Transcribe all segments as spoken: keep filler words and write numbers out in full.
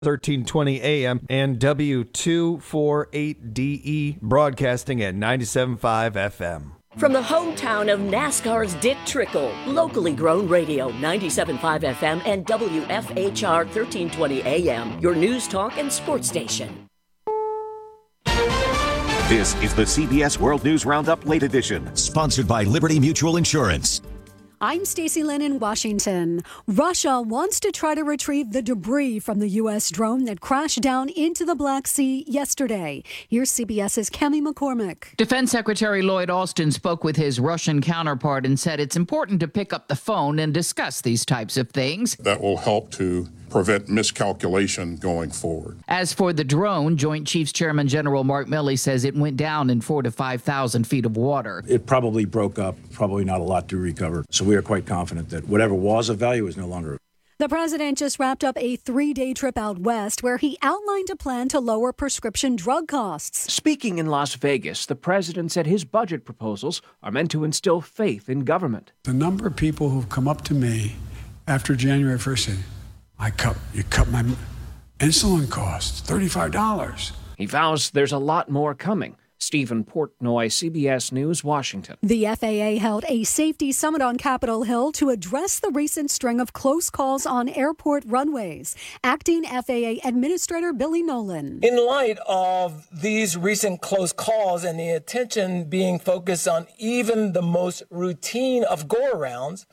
thirteen twenty A M and W two forty-eight D E, broadcasting at ninety-seven point five F M. From the hometown of NASCAR's Dick Trickle, locally grown radio, ninety-seven point five F M and W F H R thirteen twenty A M, your news talk and sports station. This is the C B S World News Roundup Late Edition, sponsored by Liberty Mutual Insurance. I'm Stacey Lynn in Washington. Russia wants to try to retrieve the debris from the U S drone that crashed down into the Black Sea yesterday. Here's CBS's Cami McCormick. Defense Secretary Lloyd Austin spoke with his Russian counterpart and said it's important to pick up the phone and discuss these types of things. That will help to prevent miscalculation going forward. As for the drone, Joint Chiefs Chairman General Mark Milley says it went down in four to five thousand feet of water. It probably broke up, probably not a lot to recover. So we are quite confident that whatever was of value is no longer. The president just wrapped up a three-day trip out west where he outlined a plan to lower prescription drug costs. Speaking in Las Vegas, the president said his budget proposals are meant to instill faith in government. The number of people who've come up to me after January first said, I cut, you cut my insulin costs, thirty-five dollars. He vows there's a lot more coming. Stephen Portnoy, C B S News, Washington. The F A A held a safety summit on Capitol Hill to address the recent string of close calls on airport runways. Acting F A A Administrator Billy Nolan. In light of these recent close calls and the attention being focused on even the most routine of go-arounds,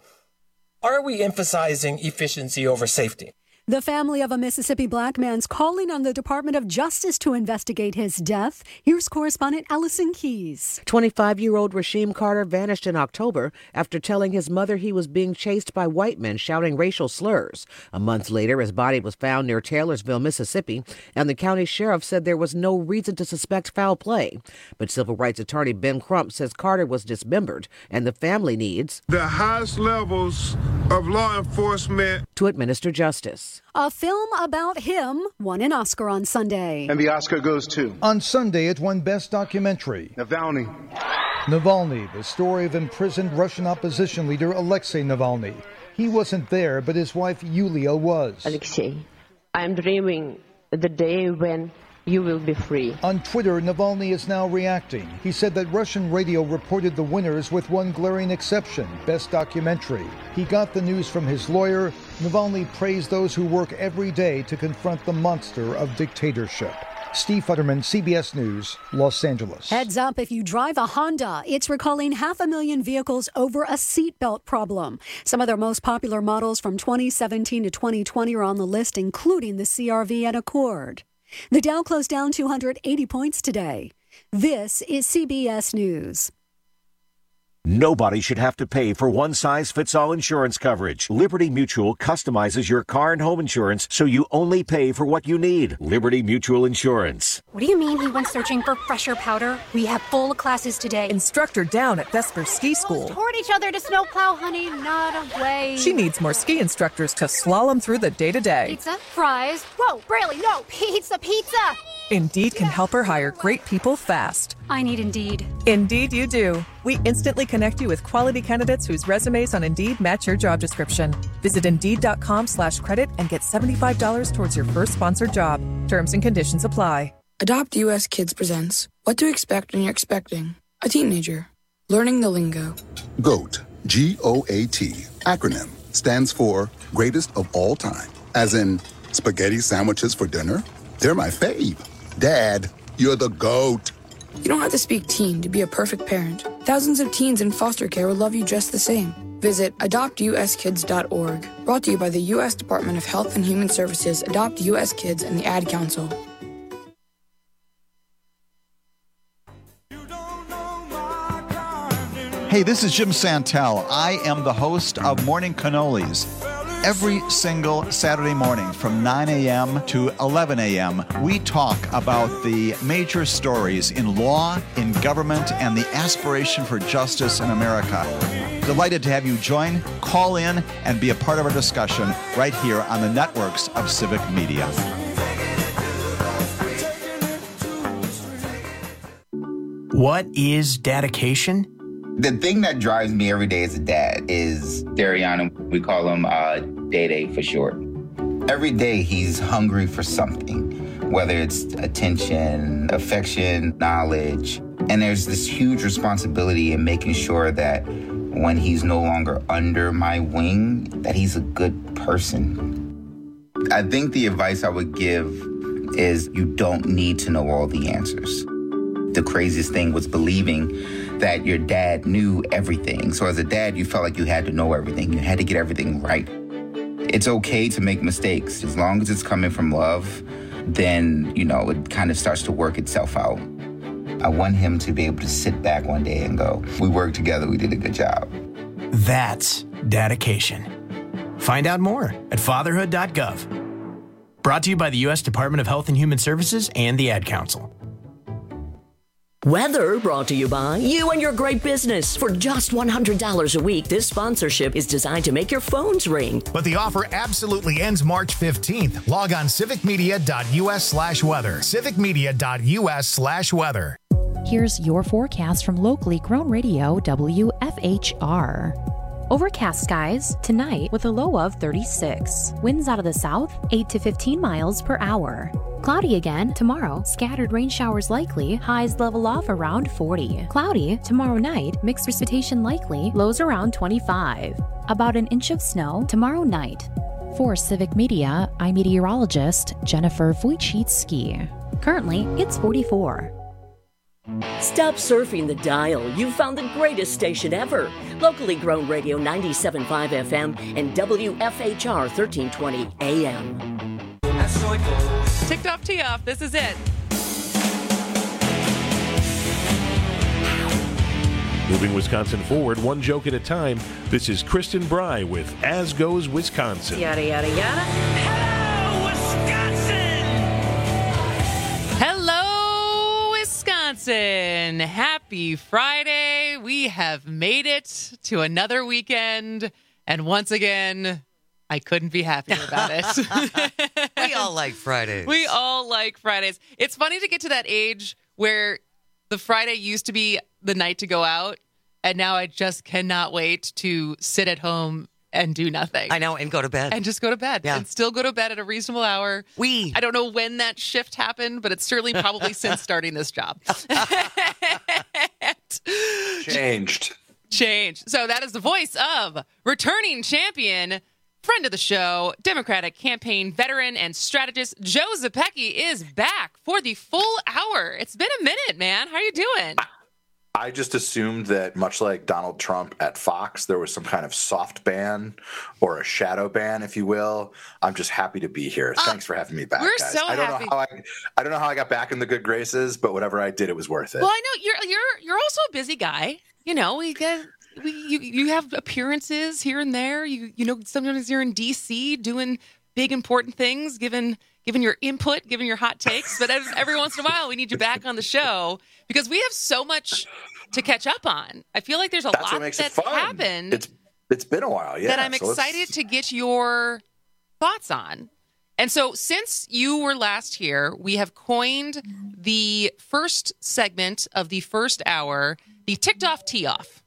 are we emphasizing efficiency over safety? The family of a Mississippi black man's calling on the Department of Justice to investigate his death. Here's correspondent Allison Keys. twenty-five-year-old Rasheem Carter vanished in October after telling his mother he was being chased by white men shouting racial slurs. A month later, his body was found near Taylorsville, Mississippi, and the county sheriff said there was no reason to suspect foul play. But civil rights attorney Ben Crump says Carter was dismembered, and the family needs the highest levels of law enforcement to administer justice. A film about him won an Oscar on Sunday. And the Oscar goes to? On Sunday, it won Best Documentary. Navalny. Navalny, the story of imprisoned Russian opposition leader Alexei Navalny. He wasn't there, but his wife Yulia was. Alexei, I'm dreaming the day when you will be free. On Twitter, Navalny is now reacting. He said that Russian radio reported the winners with one glaring exception, Best Documentary. He got the news from his lawyer. Navalny praised those who work every day to confront the monster of dictatorship. Steve Futterman, C B S News, Los Angeles. Heads up, if you drive a Honda, it's recalling half a million vehicles over a seatbelt problem. Some of their most popular models from twenty seventeen to twenty twenty are on the list, including the C R V and Accord. The Dow closed down two hundred eighty points today. This is C B S News. Nobody should have to pay for one-size-fits-all insurance coverage. Liberty Mutual customizes your car and home insurance so you only pay for what you need. Liberty Mutual Insurance. What do you mean he went searching for fresher powder? We have full classes today. Instructor down at Vesper Ski School. Toward each other to snowplow, honey, not away. She needs more ski instructors to slalom through the day-to-day. Pizza, fries. Whoa, Braley, no, pizza, pizza. Indeed can help her hire great people fast. I need Indeed. Indeed you do. We instantly connect you with quality candidates whose resumes on Indeed match your job description. Visit Indeed.com slash credit and get seventy-five dollars towards your first sponsored job. Terms and conditions apply. Adopt U S Kids presents What to Expect When You're Expecting a Teenager. Learning the Lingo. GOAT, G O A T, acronym, stands for Greatest of All Time. As in, spaghetti sandwiches for dinner? They're my fave. Dad, you're the GOAT. You don't have to speak teen to be a perfect parent. Thousands of teens in foster care will love you just the same. Visit adopt u s kids dot org. Brought to you by the U S Department of Health and Human Services, Adopt U S Kids, and the Ad Council. Hey, this is Jim Santel. I am the host of Morning Cannolis. Every single Saturday morning from nine a.m. to eleven a.m., we talk about the major stories in law, in government, and the aspiration for justice in America. Delighted to have you join, call in, and be a part of our discussion right here on the networks of Civic Media. What is dedication? The thing that drives me every day as a dad is Dariana. We call him uh, Day Day for short. Every day he's hungry for something, whether it's attention, affection, knowledge. And there's this huge responsibility in making sure that when he's no longer under my wing, that he's a good person. I think the advice I would give is you don't need to know all the answers. The craziest thing was believing that your dad knew everything. So as a dad, you felt like you had to know everything. You had to get everything right. It's okay to make mistakes. As long as it's coming from love, then, you know, it kind of starts to work itself out. I want him to be able to sit back one day and go, we worked together, we did a good job. That's dedication. Find out more at fatherhood dot gov. Brought to you by the U S Department of Health and Human Services and the Ad Council. Weather brought to you by you and your great business. For just one hundred dollars a week, this sponsorship is designed to make your phones ring. But the offer absolutely ends March fifteenth. Log on civicmedia.us slash weather. civicmedia.us slash weather. Here's your forecast from locally grown radio W F H R. Overcast skies tonight with a low of thirty-six. Winds out of the south, eight to fifteen miles per hour. Cloudy again tomorrow. Scattered rain showers likely. Highs level off around forty. Cloudy tomorrow night. Mixed precipitation likely. Lows around twenty-five. About an inch of snow tomorrow night. For Civic Media, I'm meteorologist Jennifer Wojcicki. Currently, it's forty-four. Stop surfing the dial. You've found the greatest station ever. Locally grown radio ninety-seven point five F M and W F H R thirteen twenty A M. Ticked off, tee off. This is it. Moving Wisconsin forward, one joke at a time. This is Kristen Bry with As Goes Wisconsin. Yada, yada, yada. Hello, Wisconsin! Hello, Wisconsin! Happy Friday. We have made it to another weekend. And once again, I couldn't be happier about it. We all like Fridays. We all like Fridays. It's funny to get to that age where the Friday used to be the night to go out, and now I just cannot wait to sit at home and do nothing. I know, and go to bed. And just go to bed. Yeah. And still go to bed at a reasonable hour. We. I don't know when that shift happened, but it's certainly probably since starting this job. Changed. Changed. So that is the voice of returning champion, friend of the show, Democratic campaign veteran and strategist Joe Zepecki is back for the full hour. It's been a minute, man. How are you doing? I just assumed that, much like Donald Trump at Fox, there was some kind of soft ban or a shadow ban, if you will. I'm just happy to be here. Uh, Thanks for having me back, we're guys. so I don't happy. know how I, I don't know how I got back in the good graces, but whatever I did, it was worth it. Well, I know you're you're you're also a busy guy. You know, we get we you you have appearances here and there. You you know, sometimes you're in D C doing big important things, given given your input, given your hot takes. But every once in a while, we need you back on the show because we have so much to catch up on. I feel like there's a That's lot what makes that's it fun. happened. It's it's been a while, yeah. That I'm so excited let's... to get your thoughts on. And so, since you were last here, we have coined the first segment of the first hour the ticked off tee off.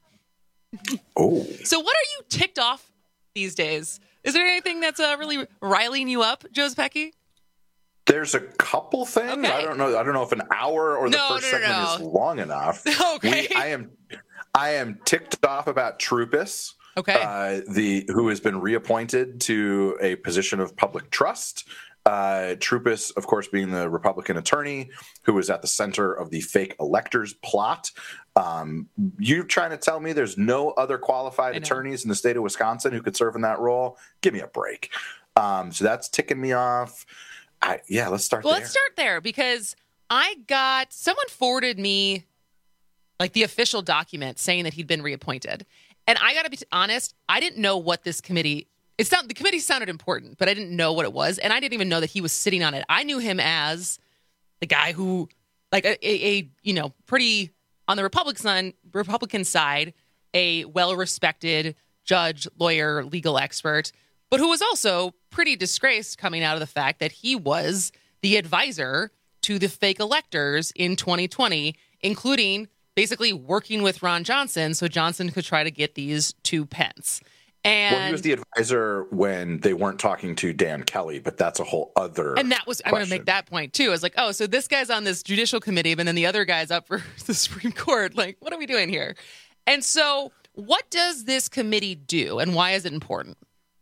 Oh. So, what are you ticked off these days? Is there anything that's uh, really riling you up, Joe Zepecki? There's a couple things. Okay. I don't know. I don't know if an hour or the no, first no, no, segment no. is long enough. Okay. We, I am, I am ticked off about Troupis. Okay. Uh, the who has been reappointed to a position of public trust. Uh, Troupis, of course, being the Republican attorney who was at the center of the fake electors plot. Um, you're trying to tell me there's no other qualified attorneys in the state of Wisconsin who could serve in that role? Give me a break. Um, so that's ticking me off. I, yeah, let's start well, there. let's start there because I got someone forwarded me like the official document saying that he'd been reappointed. And I got to be honest, I didn't know what this committee it's not the committee sounded important, but I didn't know what it was. And I didn't even know that he was sitting on it. I knew him as the guy who like a, a, a you know, pretty on the Republican Republican side, a well-respected judge, lawyer, legal expert, but who was also pretty disgraced coming out of the fact that he was the advisor to the fake electors in twenty twenty, including basically working with Ron Johnson so Johnson could try to get these two Pence. And well, he was the advisor when they weren't talking to Dan Kelly, but that's a whole other And that was, I'm going to make that point too. I was like, oh, so this guy's on this judicial committee, but then the other guy's up for the Supreme Court. Like, what are we doing here? And so what does this committee do and why is it important?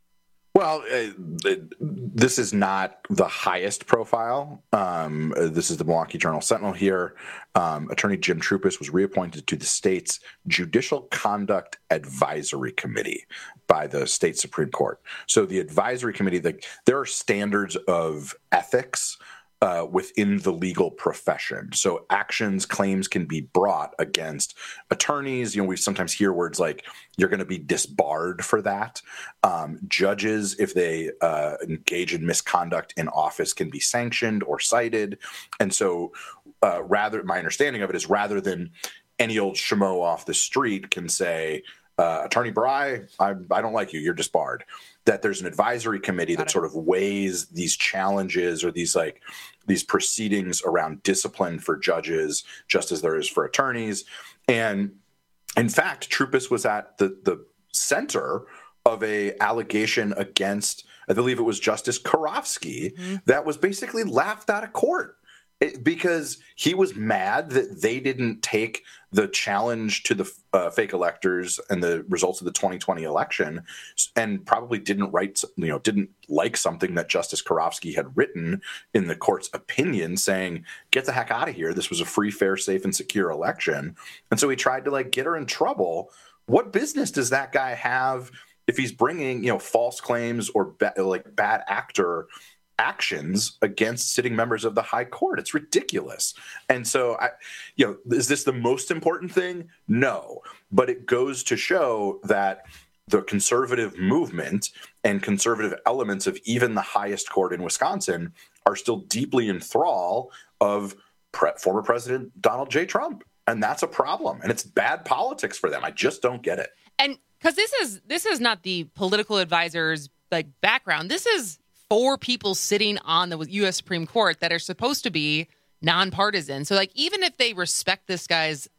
Well, uh, this is not the highest profile. Um, this is the Milwaukee Journal Sentinel here. Um, Attorney Jim Troupis was reappointed to the state's Judicial Conduct Advisory Committee by the state Supreme Court. So the advisory committee, the, there are standards of ethics Uh, within the legal profession. So actions, claims can be brought against attorneys. You know, we sometimes hear words like, you're going to be disbarred for that. Um, judges, if they uh, engage in misconduct in office, can be sanctioned or cited. And so uh, rather, my understanding of it is rather than any old schmo off the street can say, uh, Attorney Bry, I, I don't like you, you're disbarred. That there's an advisory committee that sort of weighs these challenges or these like these proceedings around discipline for judges, just as there is for attorneys. And in fact, Troupis was at the, the center of a allegation against, I believe it was Justice Karofsky, mm-hmm. that was basically laughed out of court. It, because he was mad that they didn't take the challenge to the uh, fake electors and the results of the twenty twenty election, and probably didn't write, you know, didn't like something that Justice Karofsky had written in the court's opinion, saying, "Get the heck out of here! This was a free, fair, safe, and secure election." And so he tried to like get her in trouble. What business does that guy have if he's bringing, you know, false claims or ba- like bad actor actions against sitting members of the high court? It's ridiculous. And so, I, you know, is this the most important thing? No, but it goes to show that the conservative movement and conservative elements of even the highest court in Wisconsin are still deeply in thrall of pre- former President Donald J. Trump. And that's a problem. And it's bad politics for them. I just don't get it. And because this is this is not the political advisor's like background. This is four people sitting on the U S Supreme Court that are supposed to be nonpartisan. So, like, even if they respect this guy's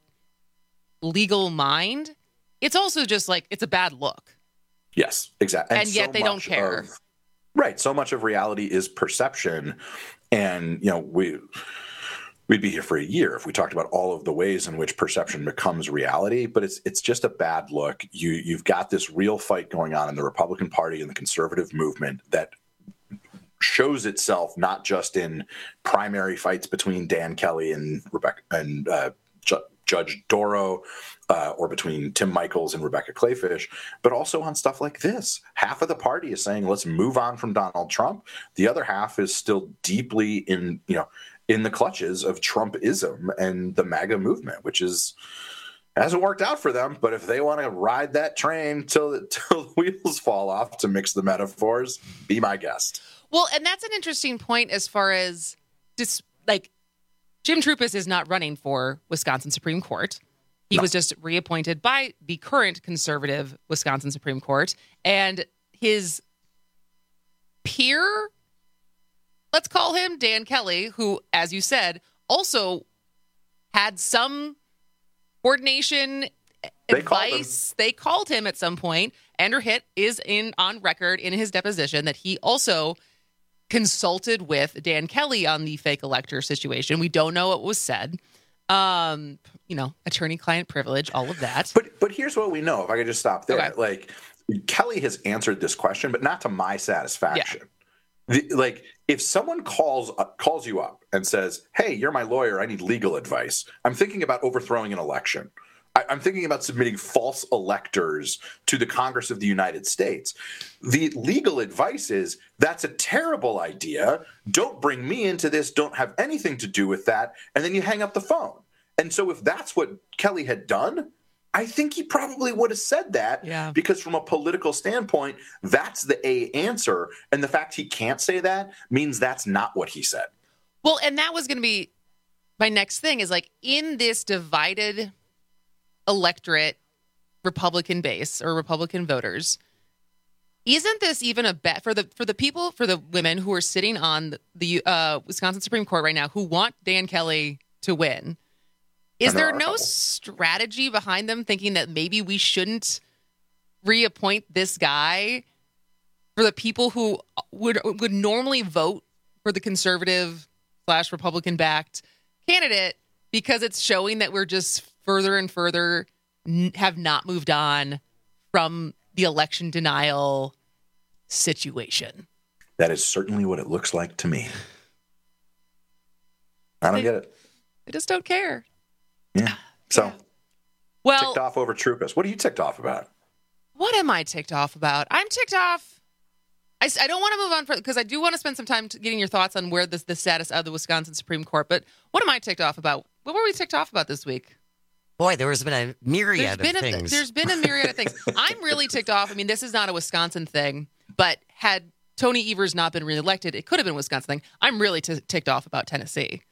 legal mind, it's also just like it's a bad look. Yes, exactly. And, and yet so they don't care. Of, right. So much of reality is perception. And, you know, we, we'd be here for a year if we talked about all of the ways in which perception becomes reality, but it's it's just a bad look. You, you've got this real fight going on in the Republican Party and the conservative movement that shows itself not just in primary fights between Dan Kelly and Rebecca and uh, Ju- Judge Doro, uh, or between Tim Michels and Rebecca Clayfish, but also on stuff like this. Half of the party is saying, let's move on from Donald Trump. The other half is still deeply in, you know, in the clutches of Trumpism and the MAGA movement, which is hasn't worked out for them. But if they want to ride that train till, till the wheels fall off, to mix the metaphors, be my guest. Well, and that's an interesting point as far as just like Jim Troupis is not running for Wisconsin Supreme Court. He no. was just reappointed by the current conservative Wisconsin Supreme Court. And his peer, let's call him Dan Kelly, who, as you said, also had some coordination they advice. Called they called him at some point. Andrew Hitt is in on record in his deposition that he also consulted with Dan Kelly on the fake elector situation. We don't know what was said. Um, you know, attorney-client privilege, all of that. But but here's what we know. If I could just stop there. Okay. Like, Kelly has answered this question, but not to my satisfaction. Yeah. The, like, if someone calls uh, calls you up and says, hey, you're my lawyer, I need legal advice, I'm thinking about overthrowing an election. I, I'm thinking about submitting false electors to the Congress of the United States. The legal advice is, that's a terrible idea. Don't bring me into this. Don't have anything to do with that. And then you hang up the phone. And so if that's what Kelly had done, I think he probably would have said that, yeah. because from a political standpoint, that's the A answer. And the fact he can't say that means that's not what he said. Well, and that was going to be my next thing is like in this divided electorate, Republican base or Republican voters, isn't this even a bet for the for the people, for the women who are sitting on the uh, Wisconsin Supreme Court right now who want Dan Kelly to win? Is there no strategy behind them thinking that maybe we shouldn't reappoint this guy for the people who would would normally vote for the conservative slash Republican backed candidate, because it's showing that we're just further and further n- have not moved on from the election denial situation. That is certainly what it looks like to me. I don't they, get it. I just don't care. Yeah. So, yeah. Well, ticked off over Troopus. What are you ticked off about? What am I ticked off about? I'm ticked off. I, I don't want to move on because I do want to spend some time getting your thoughts on where this the status of the Wisconsin Supreme Court. But what am I ticked off about? What were we ticked off about this week? Boy, there has been a myriad there's of been things. A, there's been a myriad of things. I'm really ticked off. I mean, this is not a Wisconsin thing, but had Tony Evers not been reelected, it could have been a Wisconsin thing. I'm really t- ticked off about Tennessee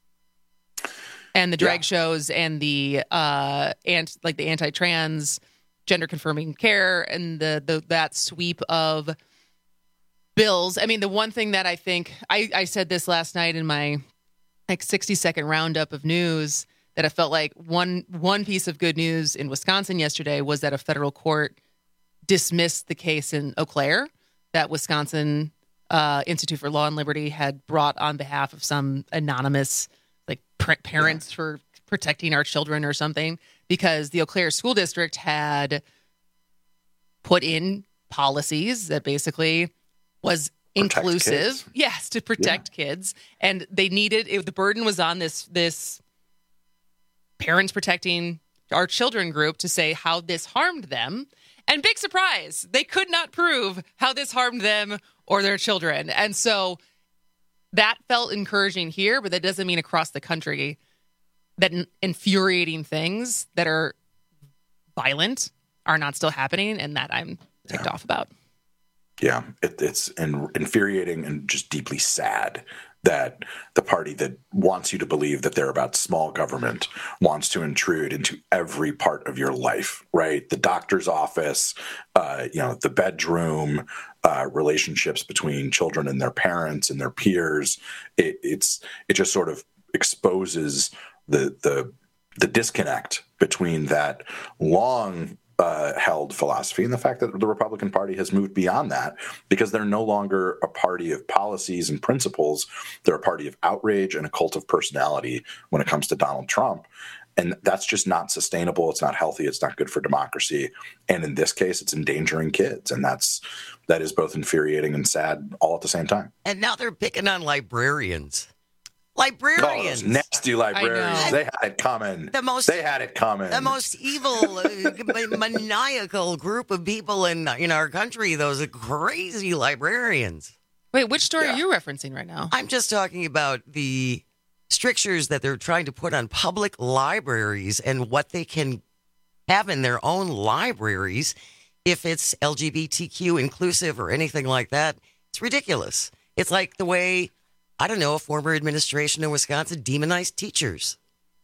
and the drag yeah. shows and the uh and like the anti-trans, gender confirming care and the the that sweep of bills. I mean, the one thing that I think I, I said this last night in my like sixty second roundup of news, that I felt like one one piece of good news in Wisconsin yesterday was that a federal court dismissed the case in Eau Claire that Wisconsin uh, Institute for Law and Liberty had brought on behalf of some anonymous like pr- parents yeah. for protecting our children or something, because the Eau Claire School District had put in policies that basically was protect inclusive, kids. yes, to protect yeah. kids, and they needed it, the burden was on this this. Parents Protecting Our Children group to say how this harmed them. And big surprise, they could not prove how this harmed them or their children. And so that felt encouraging here, but that doesn't mean across the country that infuriating things that are violent are not still happening, and that I'm ticked yeah. off about. Yeah, it, it's in, infuriating and just deeply sad that the party that wants you to believe that they're about small government wants to intrude into every part of your life, right? The doctor's office, uh, you know, the bedroom, uh, relationships between children and their parents and their peers. It, it's it just sort of exposes the the the disconnect between that long Uh, held philosophy and the fact that the Republican Party has moved beyond that, because they're no longer a party of policies and principles. They're a party of outrage and a cult of personality when it comes to Donald Trump. And that's just not sustainable. It's not healthy. It's not good for democracy. And in this case, it's endangering kids. And that's that is both infuriating and sad all at the same time. And now they're picking on librarians. Librarians. Oh, those nasty librarians. They had it coming. The most, they had it coming. The most evil, uh, maniacal group of people in in our country, those crazy librarians. Wait, which story yeah. are you referencing right now? I'm just talking about the strictures that they're trying to put on public libraries and what they can have in their own libraries if it's L G B T Q inclusive or anything like that. It's ridiculous. It's like the way, I don't know, a former administration in Wisconsin demonized teachers.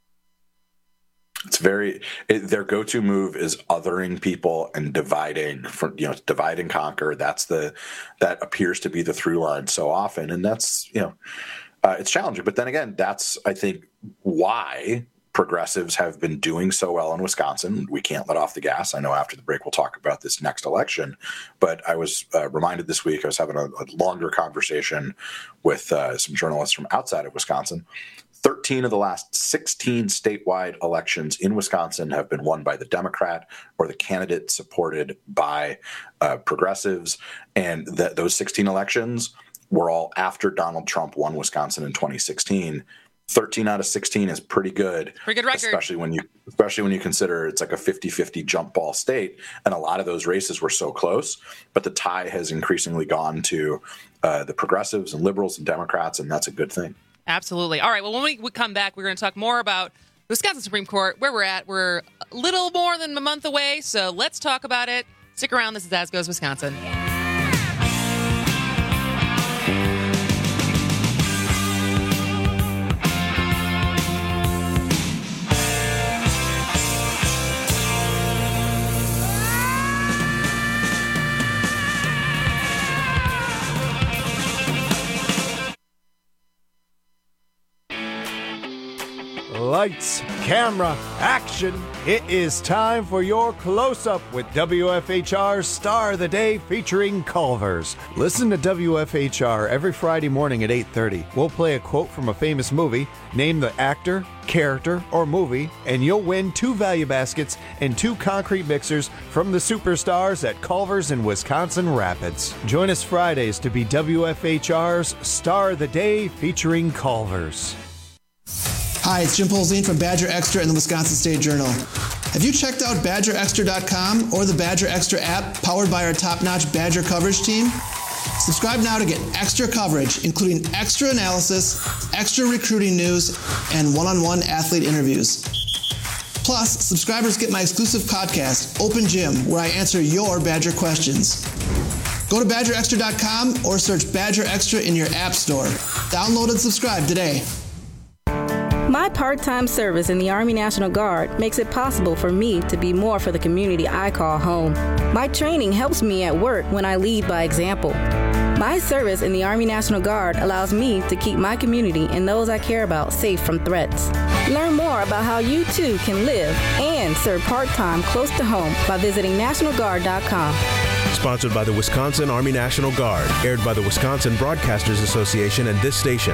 It's very, it, their go-to move is othering people and dividing, from, you know, divide and conquer. That's the, that appears to be the through line so often. And that's, you know, uh, it's challenging. But then again, that's, I think, why progressives have been doing so well in Wisconsin. We can't let off the gas. I know after the break we'll talk about this next election, but I was uh, reminded this week, I was having a, a longer conversation with uh, some journalists from outside of Wisconsin. thirteen of the last sixteen statewide elections in Wisconsin have been won by the Democrat or the candidate supported by uh, progressives. And th- those sixteen elections were all after Donald Trump won Wisconsin in twenty sixteen. thirteen out of sixteen is pretty good. Pretty good record. Especially when you especially when you consider it's like a fifty-fifty jump ball state. And a lot of those races were so close. But the tie has increasingly gone to uh, the progressives and liberals and Democrats, and that's a good thing. Absolutely. All right. Well, when we come back, we're going to talk more about the Wisconsin Supreme Court, where we're at. We're a little more than a month away, so let's talk about it. Stick around. This is As Goes Wisconsin. lights, camera, action. It is time for your close-up with W F H R's Star of the Day featuring Culver's. Listen to W F H R every Friday morning at eight thirty. We'll play a quote from a famous movie, name the actor, character, or movie, and you'll win two value baskets and two concrete mixers from the superstars at Culver's in Wisconsin Rapids. Join us Fridays to be W F H R's Star of the Day featuring Culver's. Hi, it's Jim Polzine from Badger Extra and the Wisconsin State Journal. Have you checked out Badger Extra dot com or the Badger Extra app powered by our top-notch Badger coverage team? Subscribe now to get extra coverage, including extra analysis, extra recruiting news, and one-on-one athlete interviews. Plus, subscribers get my exclusive podcast, Open Gym, where I answer your Badger questions. Go to Badger Extra dot com or search Badger Extra in your app store. Download and subscribe today. My part-time service in the Army National Guard makes it possible for me to be more for the community I call home. My training helps me at work when I lead by example. My service in the Army National Guard allows me to keep my community and those I care about safe from threats. Learn more about how you too can live and serve part-time close to home by visiting National Guard dot com. Sponsored by the Wisconsin Army National Guard, aired by the Wisconsin Broadcasters Association and this station.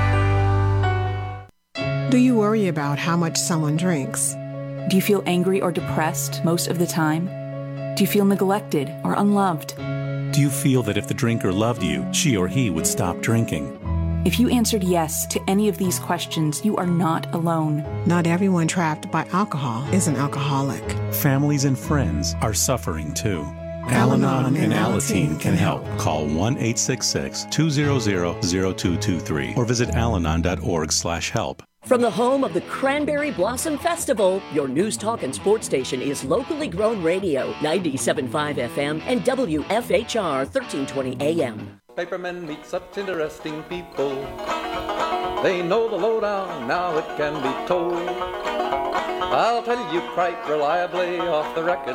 Do you worry about how much someone drinks? Do you feel angry or depressed most of the time? Do you feel neglected or unloved? Do you feel that if the drinker loved you, she or he would stop drinking? If you answered yes to any of these questions, you are not alone. Not everyone trapped by alcohol is an alcoholic. Families and friends are suffering too. Al-Anon and Alateen can help. Call one eight six six, two zero zero, zero two two three or visit alanon dot org slash help. From the home of the Cranberry Blossom Festival, your news talk and sports station is locally grown radio, ninety-seven point five F M and W F H R thirteen twenty A M. Papermen meet such interesting people. They know the lowdown, now it can be told. I'll tell you quite reliably off the record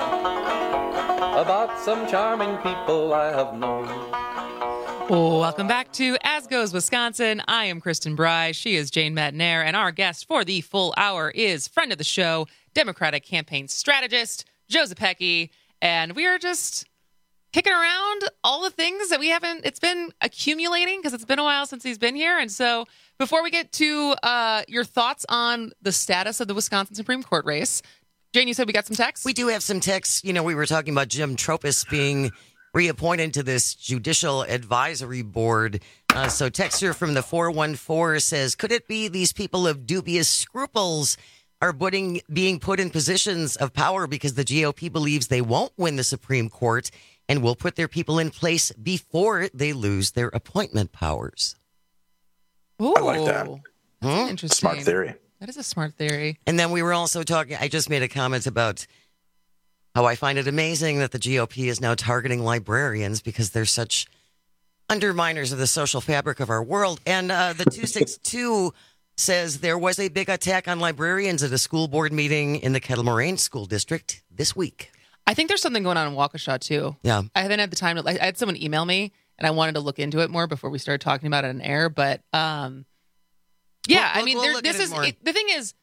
about some charming people I have known. Welcome back to As Goes Wisconsin. I am Kristen Bry. She is Jane Matnair. And our guest for the full hour is friend of the show, Democratic campaign strategist, Joe Zepecki. And we are just kicking around all the things that we haven't, it's been accumulating because it's been a while since he's been here. And so before we get to uh, your thoughts on the status of the Wisconsin Supreme Court race, Jane, you said we got some texts? We do have some texts. You know, we were talking about Jim Troupis being reappointed to this Judicial Advisory Board. Uh, so texter from the four one four says, could it be these people of dubious scruples are putting, being put in positions of power because the G O P believes they won't win the Supreme Court and will put their people in place before they lose their appointment powers? Ooh, I like that. That's interesting. Smart theory. That is a smart theory. And then we were also talking, I just made a comment about how I find it amazing that the G O P is now targeting librarians because they're such underminers of the social fabric of our world. And uh, the two sixty-two says there was a big attack on librarians at a school board meeting in the Kettle Moraine School District this week. I think there's something going on in Waukesha, too. Yeah. I haven't had the time to, I had someone email me, and I wanted to look into it more before we started talking about it on air. But, um, yeah, we'll, I mean, we'll there, look this at it is, more. it, the thing is,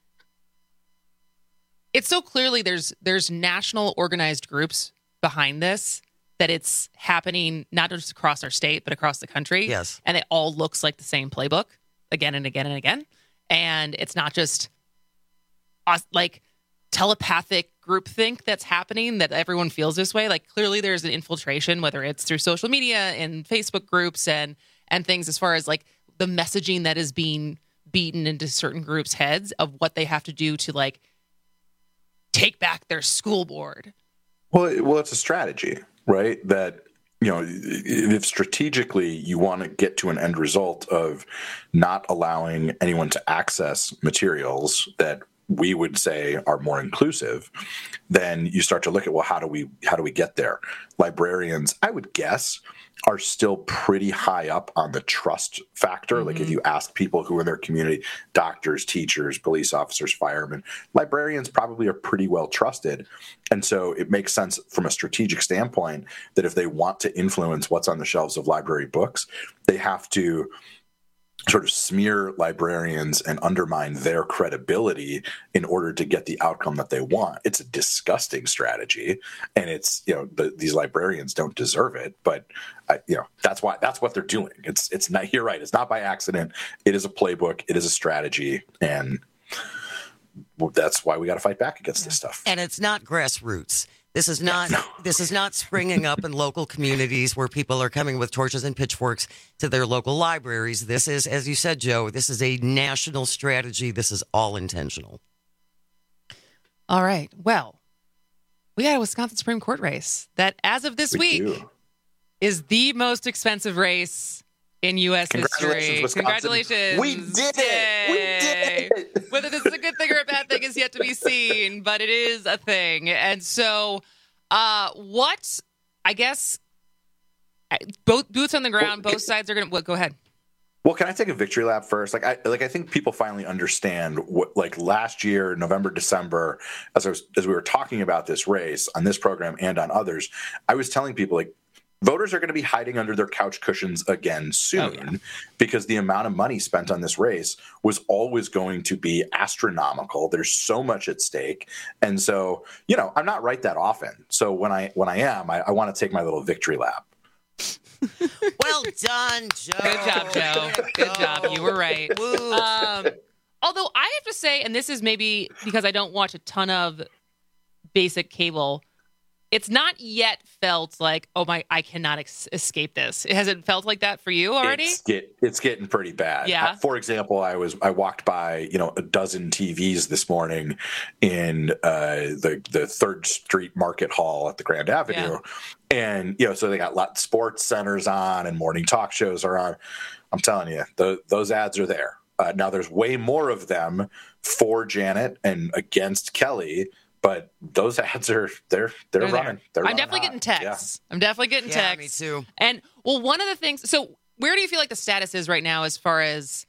it's so clearly there's there's national organized groups behind this, that it's happening not just across our state, but across the country. Yes. And it all looks like the same playbook again and again and again. And it's not just us, like telepathic groupthink that's happening that everyone feels this way. Like clearly there's an infiltration, whether it's through social media and Facebook groups and and things as far as like the messaging that is being beaten into certain groups' heads of what they have to do to like take back their school board. Well, well, it's a strategy, right? That, you know, if strategically you want to get to an end result of not allowing anyone to access materials that we would say are more inclusive, then you start to look at, well, how do we how do we get there? Librarians, I would guess, are still pretty high up on the trust factor. Mm-hmm. Like if you ask people who are in their community, doctors, teachers, police officers, firemen, librarians probably are pretty well trusted. And so it makes sense from a strategic standpoint that if they want to influence what's on the shelves of library books, they have to sort of smear librarians and undermine their credibility in order to get the outcome that they want. It's a disgusting strategy, and it's, you know, the, these librarians don't deserve it, but I, you know, that's why that's what they're doing. It's it's not, you're right. It's not by accident. It is a playbook. It is a strategy, and that's why we got to fight back against this stuff. And it's not grassroots. This is not no. This is not springing up in local communities where people are coming with torches and pitchforks to their local libraries. This is, as you said, Joe, this is a national strategy. This is all intentional. All right. Well, we got a Wisconsin Supreme Court race that, as of this we week, do. is the most expensive race in U S Congratulations, history. Wisconsin. Congratulations. We did it. Yay. We did it. Whether this is a good thing or a bad thing is yet to be seen, but it is a thing. And so uh, what, I guess, both boots on the ground, both sides are going to, well, go ahead. Well, can I take a victory lap first? Like, I like I think people finally understand what, like last year, November, December, as I was, as we were talking about this race on this program and on others, I was telling people, like, voters are going to be hiding under their couch cushions again soon, oh, yeah. because the amount of money spent on this race was always going to be astronomical. There's so much at stake. And so, you know, I'm not right that often. So when I when I am, I, I want to take my little victory lap. Well done, Joe. Good job, Joe. Good job. You were right. Um, although I have to say, and this is maybe because I don't watch a ton of basic cable, it's not yet felt like, oh my, I cannot ex- escape this. Has it felt like that for you already? It's, get, it's getting pretty bad. Yeah. I, for example, I was I walked by, you know, a dozen T Vs this morning in uh, the the Third Street Market Hall at the Grand Avenue, yeah. and you know, so they got lot sports centers on and morning talk shows are on. I'm telling you, the, those ads are there. Uh, now there's way more of them for Janet and against Kelly. But those ads are they're they're, they're running. They're I'm running definitely hot. getting texts. Yeah. I'm definitely getting yeah, texts. Me too. And well, one of the things. So, where do you feel like the status is right now as far as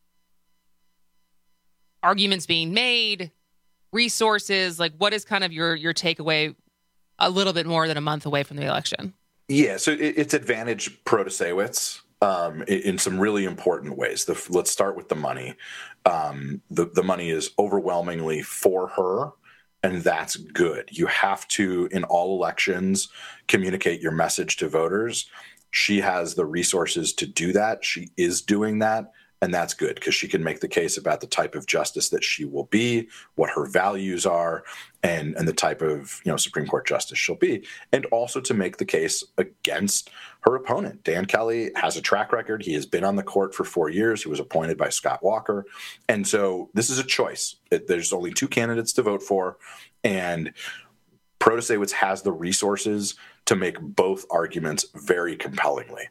arguments being made, resources? Like, what is kind of your your takeaway? A little bit more than a month away from the election. Yeah, so it, it's advantage Protasiewicz um, in, in some really important ways. The, let's start with the money. Um, the the money is overwhelmingly for her. And that's good. You have to, in all elections, communicate your message to voters. She has the resources to do that. She is doing that. And that's good because she can make the case about the type of justice that she will be, what her values are, and, and the type of, you know, Supreme Court justice she'll be. And also to make the case against her opponent. Dan Kelly has a track record. He has been on the court for four years. He was appointed by Scott Walker. And so this is a choice. It, there's only two candidates to vote for. And Protasiewicz has the resources to make both arguments very compellingly.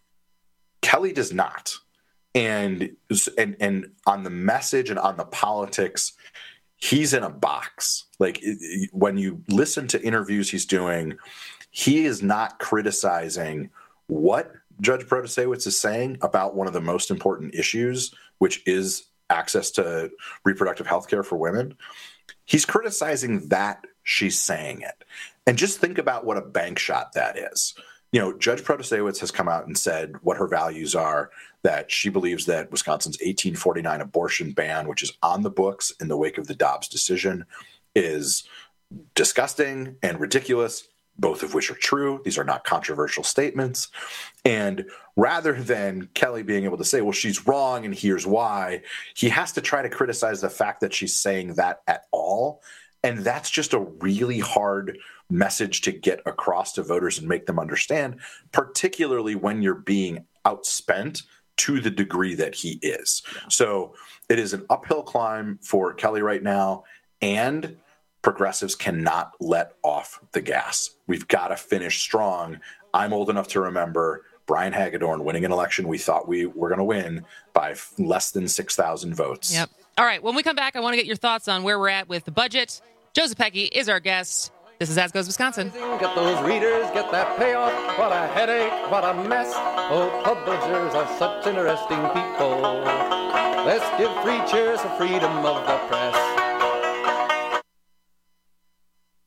Kelly does not. And, and and on the message and on the politics, he's in a box. Like when you listen to interviews he's doing, he is not criticizing what Judge Protasiewicz is saying about one of the most important issues, which is access to reproductive health care for women. He's criticizing that she's saying it. And just think about what a bank shot that is. You know, Judge Protasiewicz has come out and said what her values are, that she believes that Wisconsin's eighteen forty-nine abortion ban, which is on the books in the wake of the Dobbs decision, is disgusting and ridiculous, both of which are true. These are not controversial statements. And rather than Kelly being able to say, well, she's wrong and here's why, he has to try to criticize the fact that she's saying that at all. And that's just a really hard message to get across to voters and make them understand, particularly when you're being outspent to the degree that he is. Yeah. So it is an uphill climb for Kelly right now, and progressives cannot let off the gas. We've got to finish strong. I'm old enough to remember Brian Hagedorn winning an election we thought we were going to win by less than six thousand votes. Yep. All right. When we come back, I want to get your thoughts on where we're at with the budget. Joe Zepecki is our guest. This is As Goes Wisconsin. Get those readers, get that payoff. What a headache, what a mess. Oh, publishers are such interesting people. Let's give three cheers for freedom of the press.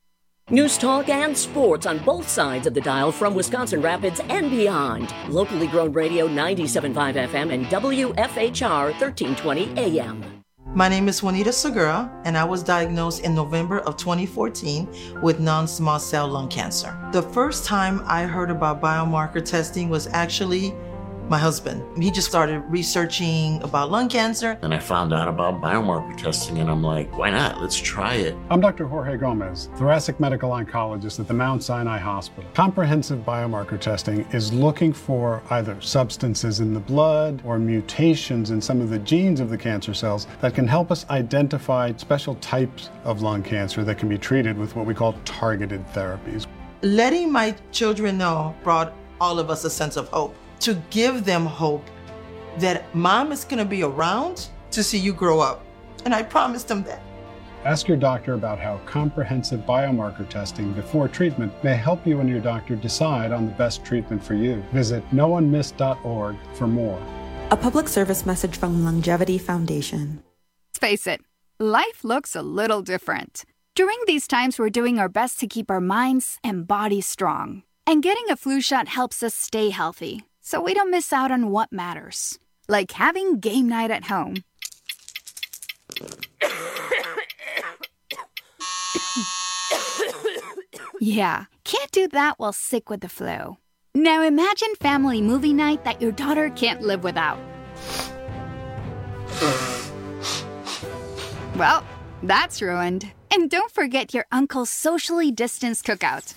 News talk and sports on both sides of the dial from Wisconsin Rapids and beyond. Locally grown radio ninety-seven point five F M and W F H R thirteen twenty A M. My name is Juanita Segura, and I was diagnosed in November of twenty fourteen with non-small cell lung cancer. The first time I heard about biomarker testing was actually my husband. He just started researching about lung cancer. And I found out about biomarker testing, and I'm like, why not? Let's try it. I'm Doctor Jorge Gomez, thoracic medical oncologist at the Mount Sinai Hospital. Comprehensive biomarker testing is looking for either substances in the blood or mutations in some of the genes of the cancer cells that can help us identify special types of lung cancer that can be treated with what we call targeted therapies. Letting my children know brought all of us a sense of hope. To give them hope that mom is going to be around to see you grow up. And I promised them that. Ask your doctor about how comprehensive biomarker testing before treatment may help you and your doctor decide on the best treatment for you. Visit no one missed dot org for more. A public service message from Longevity Foundation. Let's face it, life looks a little different. During these times, we're doing our best to keep our minds and bodies strong. And getting a flu shot helps us stay healthy, so we don't miss out on what matters, like having game night at home. Yeah, can't do that while sick with the flu. Now imagine family movie night that your daughter can't live without. Well, that's ruined. And don't forget your uncle's socially distanced cookout.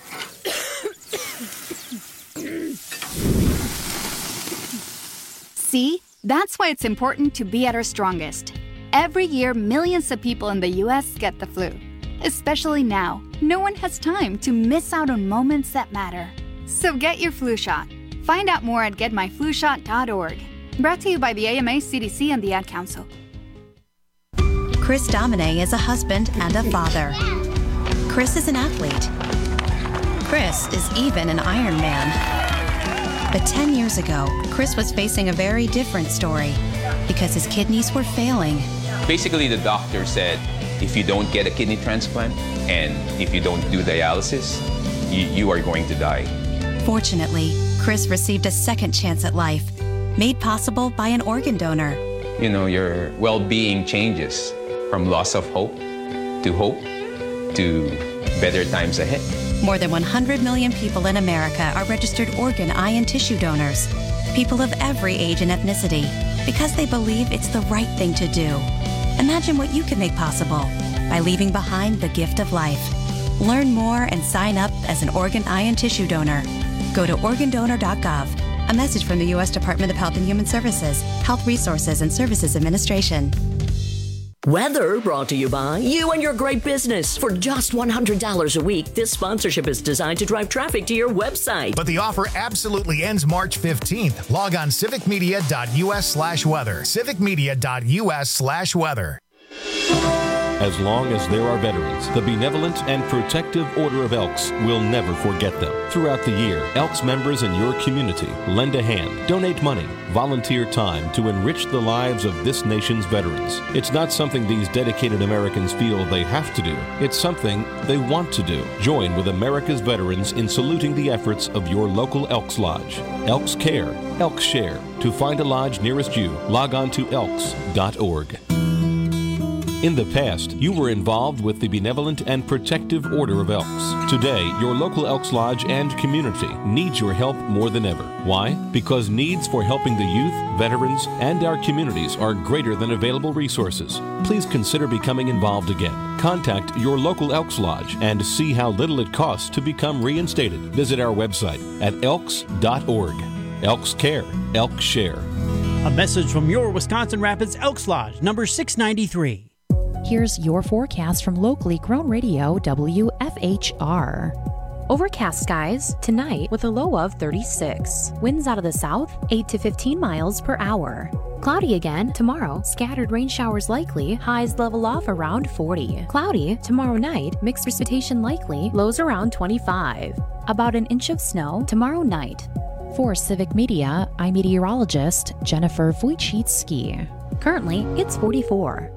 See, that's why it's important to be at our strongest. Every year, millions of people in the U S get the flu. Especially now, no one has time to miss out on moments that matter. So get your flu shot. Find out more at get my flu shot dot org. Brought to you by the A M A, C D C, and the Ad Council. Chris Domine is a husband and a father. Chris is an athlete. Chris is even an Ironman. But ten years ago, Chris was facing a very different story because his kidneys were failing. Basically, the doctor said, if you don't get a kidney transplant and if you don't do dialysis, you, you are going to die. Fortunately, Chris received a second chance at life, made possible by an organ donor. You know, your well-being changes from loss of hope to hope to better times ahead. More than one hundred million people in America are registered organ, eye, and tissue donors. People of every age and ethnicity, because they believe it's the right thing to do. Imagine what you can make possible by leaving behind the gift of life. Learn more and sign up as an organ, eye, and tissue donor. Go to organ donor dot gov. A message from the U S Department of Health and Human Services, Health Resources and Services Administration. Weather brought to you by you and your great business. For just one hundred dollars a week, this sponsorship is designed to drive traffic to your website. But the offer absolutely ends March fifteenth. Log on civic media dot U S slash weather. civic media dot U S slash weather. As long as there are veterans, the Benevolent and Protective Order of Elks will never forget them. Throughout the year, Elks members in your community lend a hand, donate money, volunteer time to enrich the lives of this nation's veterans. It's not something these dedicated Americans feel they have to do. It's something they want to do. Join with America's veterans in saluting the efforts of your local Elks Lodge. Elks Care, Elks Share. To find a lodge nearest you, log on to elks dot org. In the past, you were involved with the Benevolent and Protective Order of Elks. Today, your local Elks Lodge and community needs your help more than ever. Why? Because needs for helping the youth, veterans, and our communities are greater than available resources. Please consider becoming involved again. Contact your local Elks Lodge and see how little it costs to become reinstated. Visit our website at elks dot org. Elks Care, Elks Share. A message from your Wisconsin Rapids Elks Lodge, number six ninety-three. Here's your forecast from locally grown radio W F H R. Overcast skies tonight with a low of thirty-six. Winds out of the south, eight to fifteen miles per hour. Cloudy again tomorrow. Scattered rain showers likely. Highs level off around forty. Cloudy tomorrow night. Mixed precipitation likely. Lows around twenty-five. About an inch of snow tomorrow night. For Civic Media, I'm meteorologist Jennifer Wojcicki. Currently, it's forty-four.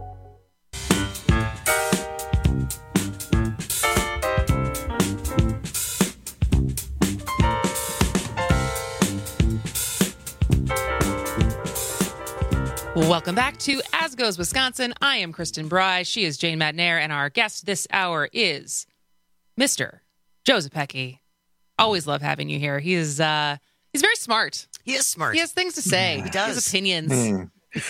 Welcome back to As Goes Wisconsin. I am Kristen Bry. She is Jane Madnair, and our guest this hour is Mister Joe Zepecki. Always love having you here. He is uh, he's very smart. He is smart. He has things to say. He does. He has opinions. Mm.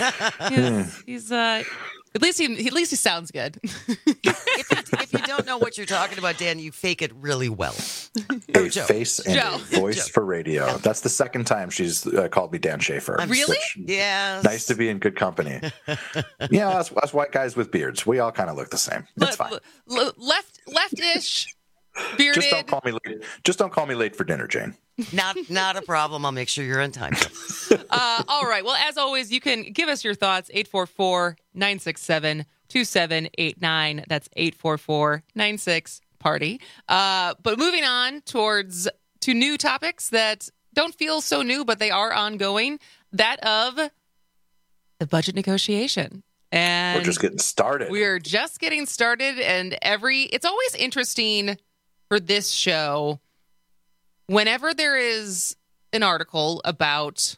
he's he's uh, at least he at least he sounds good. if, you, if you don't know what you're talking about, Dan, you fake it really well. A Joe. face and Joe. a voice Joe. for radio. That's the second time she's uh, called me Dan Schaefer. Really? Yes. Nice to be in good company. Yeah, us, us white guys with beards, we all kind of look the same. It's Le- fine. le- left leftish, bearded. Just don't call me late. Just don't call me late for dinner, Jane. Not not a problem. I'll make sure you're on time. Uh, all right. Well, as always, you can give us your thoughts. eight four four, nine six seven, two seven eight nine. That's eight four four, nine six, party. Uh, but moving on towards to new topics that don't feel so new, but they are ongoing. That of the budget negotiation. And We're just getting started. We're just getting started. And every it's always interesting for this show whenever there is an article about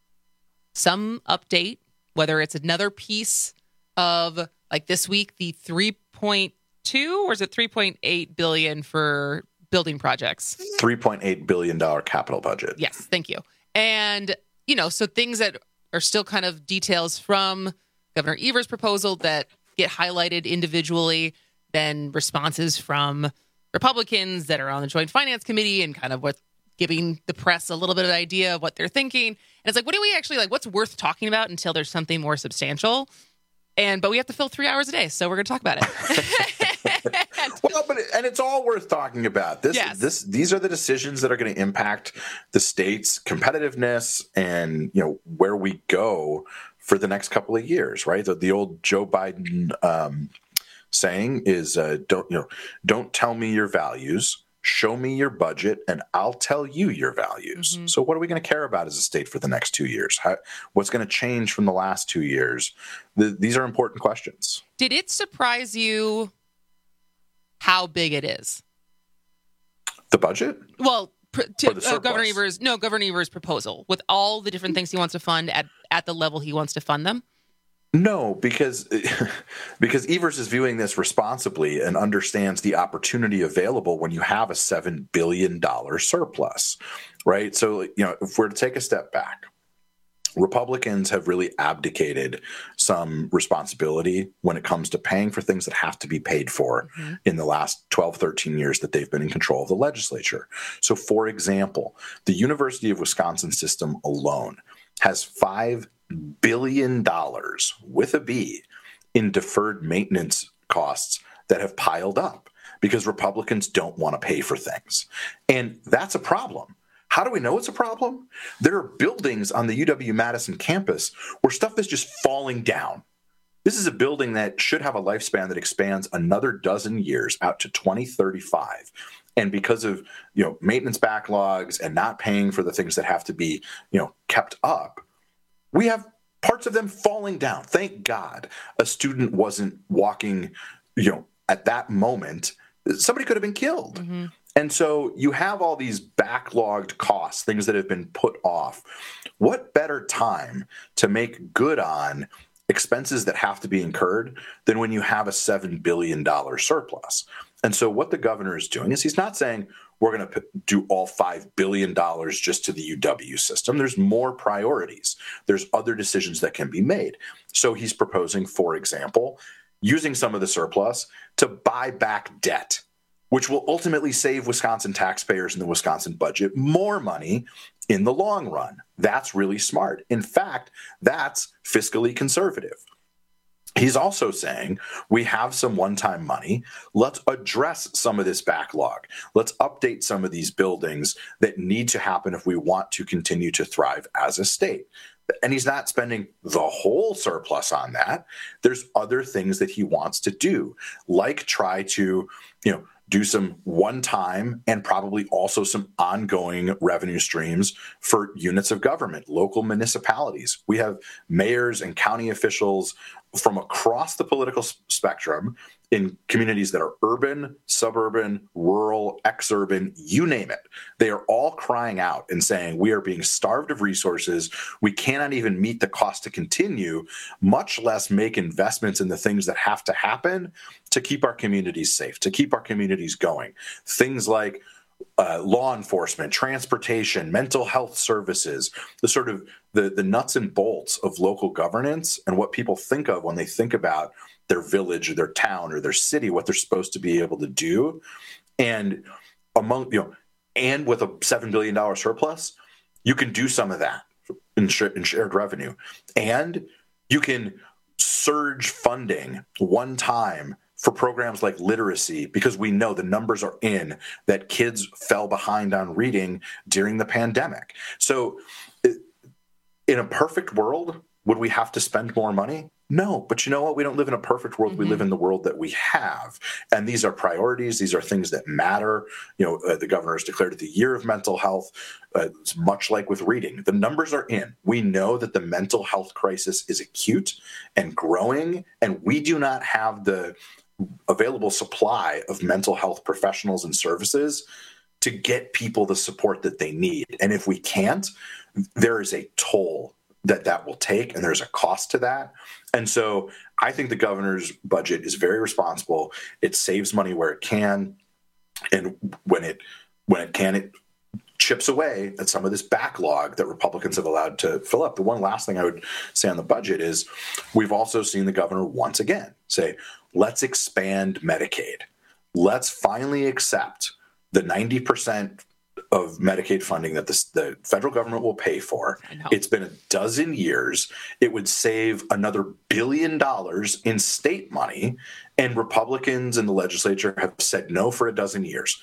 some update, whether it's another piece of, like this week, the three point two or is it three point eight billion for building projects? three point eight billion dollars capital budget. Yes, thank you. And, you know, so things that are still kind of details from Governor Evers' proposal that get highlighted individually, then responses from Republicans that are on the Joint Finance Committee and kind of what giving the press a little bit of an idea of what they're thinking. And it's like, what do we actually like? What's worth talking about until there's something more substantial? And but we have to fill three hours a day, so we're going to talk about it. Well, but and it's all worth talking about. This, Yes. this, these are the decisions that are going to impact the state's competitiveness and you know where we go for the next couple of years. Right, the, the old Joe Biden um, saying is, uh, "Don't you know? Don't tell me your values. Show me your budget, and I'll tell you your values." Mm-hmm. So, what are we going to care about as a state for the next two years? How, what's going to change from the last two years? The, these are important questions. Did it surprise you how big it is? The budget? Well, pr- Or to, the uh, Governor surplus? Evers, no, Governor Evers' proposal with all the different things he wants to fund at, at the level he wants to fund them. No, because because Evers is viewing this responsibly and understands the opportunity available when you have a seven billion dollars surplus, right? So, you know, if we're to take a step back, Republicans have really abdicated some responsibility when it comes to paying for things that have to be paid for mm-hmm. in the last twelve, thirteen years that they've been in control of the legislature. So, for example, the University of Wisconsin system alone has five billion dollars with a B in deferred maintenance costs that have piled up because Republicans don't want to pay for things. And that's a problem. How do we know it's a problem? There are buildings on the U W-Madison campus where stuff is just falling down. This is a building that should have a lifespan that expands another dozen years out to twenty thirty-five. And because of, you know, maintenance backlogs and not paying for the things that have to be, you know, kept up, we have parts of them falling down. Thank God a student wasn't walking, you know, at that moment. Somebody could have been killed. Mm-hmm. And so you have all these backlogged costs, things that have been put off. What better time to make good on expenses that have to be incurred than when you have a seven billion dollars surplus? And so what the governor is doing is he's not saying we're going to do all five billion dollars just to the U W system. There's more priorities. There's other decisions that can be made. So he's proposing, for example, using some of the surplus to buy back debt, which will ultimately save Wisconsin taxpayers and the Wisconsin budget more money in the long run. That's really smart. In fact, that's fiscally conservative. He's also saying we have some one-time money. Let's address some of this backlog. Let's update some of these buildings that need to happen if we want to continue to thrive as a state. And he's not spending the whole surplus on that. There's other things that he wants to do, like try to, you know, do some one-time and probably also some ongoing revenue streams for units of government, local municipalities. We have mayors and county officials from across the political s- spectrum in communities that are urban, suburban, rural, exurban, you name it. They are all crying out and saying, we are being starved of resources. We cannot even meet the cost to continue, much less make investments in the things that have to happen to keep our communities safe, to keep our communities going. Things like Uh, law enforcement, transportation, mental health services, the sort of the, the nuts and bolts of local governance and what people think of when they think about their village or their town or their city, what they're supposed to be able to do. And among, you know, and with a seven billion dollars surplus, you can do some of that in, sh- in shared revenue. And you can surge funding one time for programs like literacy, because we know the numbers are in that kids fell behind on reading during the pandemic. So in a perfect world, would we have to spend more money? No, but you know what? We don't live in a perfect world. Mm-hmm. We live in the world that we have. And these are priorities. These are things that matter. You know, uh, the governor has declared it the year of mental health. Uh, it's much like with reading. The numbers are in. We know that the mental health crisis is acute and growing, and we do not have the available supply of mental health professionals and services to get people the support that they need. And if we can't, there is a toll that that will take, and there's a cost to that. And so I think the governor's budget is very responsible. It saves money where it can, and when it when it can, it chips away at some of this backlog that Republicans have allowed to fill up. The one last thing I would say on the budget is we've also seen the governor once again say, let's expand Medicaid. Let's finally accept the ninety percent of Medicaid funding that the, the federal government will pay for. It's been a dozen years. It would save another billion dollars in state money, and Republicans in the legislature have said no for a dozen years.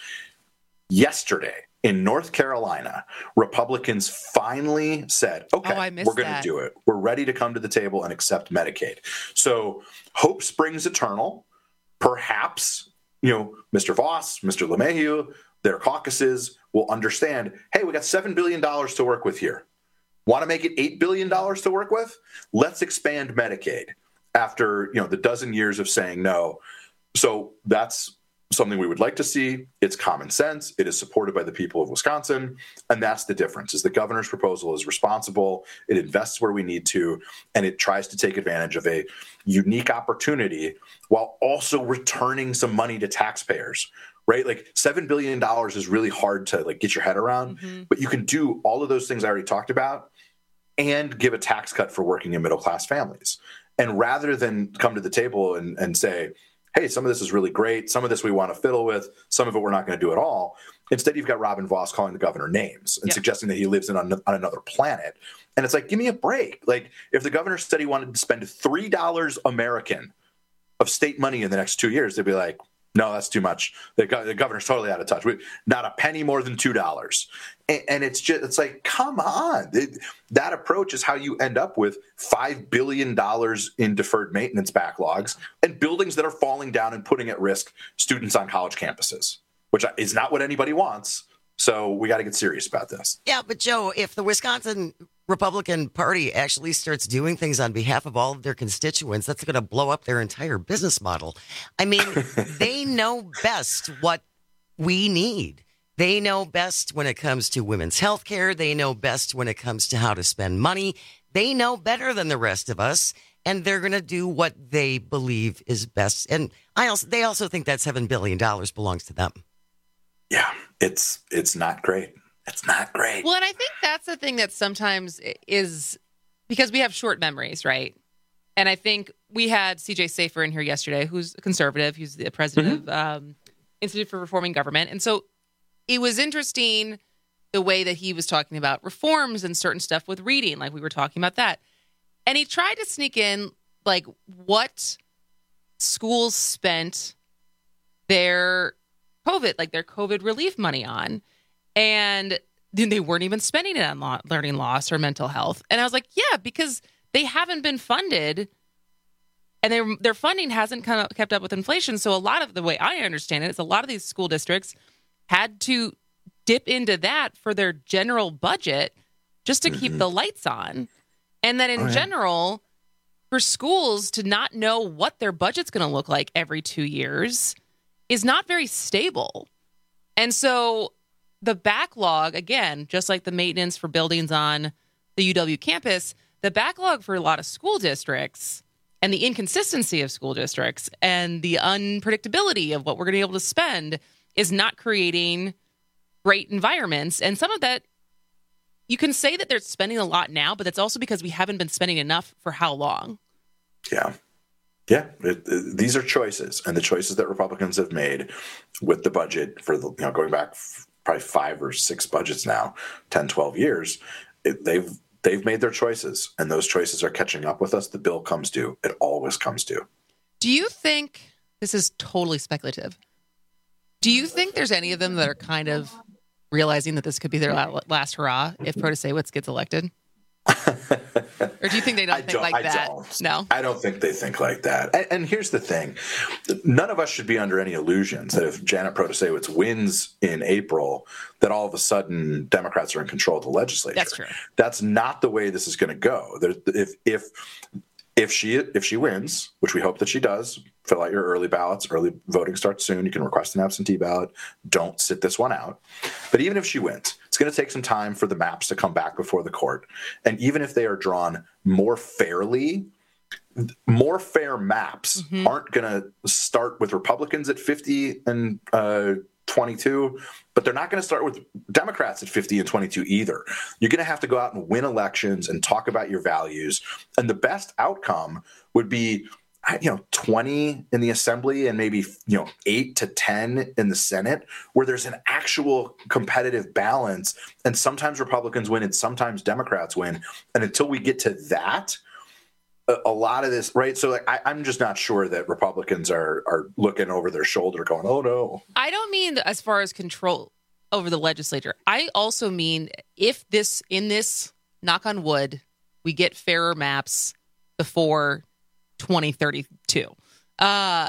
Yesterday, in North Carolina, Republicans finally said, okay, oh, we're going to do it. We're ready to come to the table and accept Medicaid. So hope springs eternal. Perhaps, you know, Mister Voss, Mister LeMahieu, their caucuses will understand, hey, we got seven billion dollars to work with here. Want to make it eight billion dollars to work with? Let's expand Medicaid after, you know, the dozen years of saying no. So that's something we would like to see. It's common sense. It is supported by the people of Wisconsin. And that's the difference, is the governor's proposal is responsible. It invests where we need to, and it tries to take advantage of a unique opportunity while also returning some money to taxpayers, right? Like seven billion dollars is really hard to like get your head around, mm-hmm. but you can do all of those things I already talked about and give a tax cut for working and middle-class families. And rather than come to the table and, and say, hey, some of this is really great, some of this we want to fiddle with, some of it we're not going to do at all. Instead, you've got Robin Voss calling the governor names and yeah. suggesting that he lives in on, on another planet. And it's like, give me a break. Like, if the governor said he wanted to spend three dollars American of state money in the next two years, they'd be like, no, that's too much. The, go- the governor's totally out of touch. We, not a penny more than two dollars. And, and it's just, it's like, come on. It, that approach is how you end up with five billion dollars in deferred maintenance backlogs and buildings that are falling down and putting at risk students on college campuses, which is not what anybody wants. So we got to get serious about this. Yeah, but Joe, if the Wisconsin Republican Party actually starts doing things on behalf of all of their constituents, that's going to blow up their entire business model. I mean, they know best what we need. They know best when it comes to women's health care. They know best when it comes to how to spend money. They know better than the rest of us, and they're going to do what they believe is best. And I also, they also think that seven billion dollars belongs to them. Yeah, it's it's not great. It's not great. Well, and I think that's the thing that sometimes is because we have short memories, right? And I think we had C J Safer in here yesterday, who's a conservative. He's the president mm-hmm. of um, Institute for Reforming Government. And so it was interesting the way that he was talking about reforms and certain stuff with reading, like we were talking about that. And he tried to sneak in, like, what schools spent their COVID, like their COVID relief money on. And then they weren't even spending it on lo- learning loss or mental health. And I was like, yeah, because they haven't been funded and their their funding hasn't kind of kept up with inflation. So a lot of the way I understand it is a lot of these school districts had to dip into that for their general budget just to mm-hmm. keep the lights on. And then in oh, yeah. general, for schools to not know what their budget's going to look like every two years is not very stable. And so the backlog, again, just like the maintenance for buildings on the U W campus, the backlog for a lot of school districts and the inconsistency of school districts and the unpredictability of what we're going to be able to spend is not creating great environments. And some of that, you can say that they're spending a lot now, but that's also because we haven't been spending enough for how long? Yeah. Yeah. It, it, these are choices, and the choices that Republicans have made with the budget for the, you know, going back f- probably five or six budgets now, ten, twelve years, it, they've, they've made their choices, and those choices are catching up with us. The bill comes due. It always comes due. Do you think, this is totally speculative, do you think there's any of them that are kind of realizing that this could be their last hurrah if Protasewicz gets elected? Or do you think they don't I think don't, like I that? Don't. No? I don't think they think like that. And, and here's the thing. None of us should be under any illusions that if Janet Protasewicz wins in April, that all of a sudden Democrats are in control of the legislature. That's true. That's not the way this is going to go. There, if if if she if she wins, which we hope that she does, fill out your early ballots. Early voting starts soon. You can request an absentee ballot. Don't sit this one out. But even if she wins, it's going to take some time for the maps to come back before the court. And even if they are drawn more fairly, more fair maps mm-hmm. aren't going to start with Republicans at fifty and uh, twenty-two, but they're not going to start with Democrats at fifty and twenty-two either. You're going to have to go out and win elections and talk about your values. And the best outcome would be, you know, twenty in the assembly and maybe, you know, eight to ten in the Senate, where there's an actual competitive balance. And sometimes Republicans win and sometimes Democrats win. And until we get to that, a, a lot of this, right? So like, I, I'm just not sure that Republicans are are looking over their shoulder going, oh, no. I don't mean as far as control over the legislature. I also mean if this, in this, knock on wood, we get fairer maps before twenty thirty-two. Uh,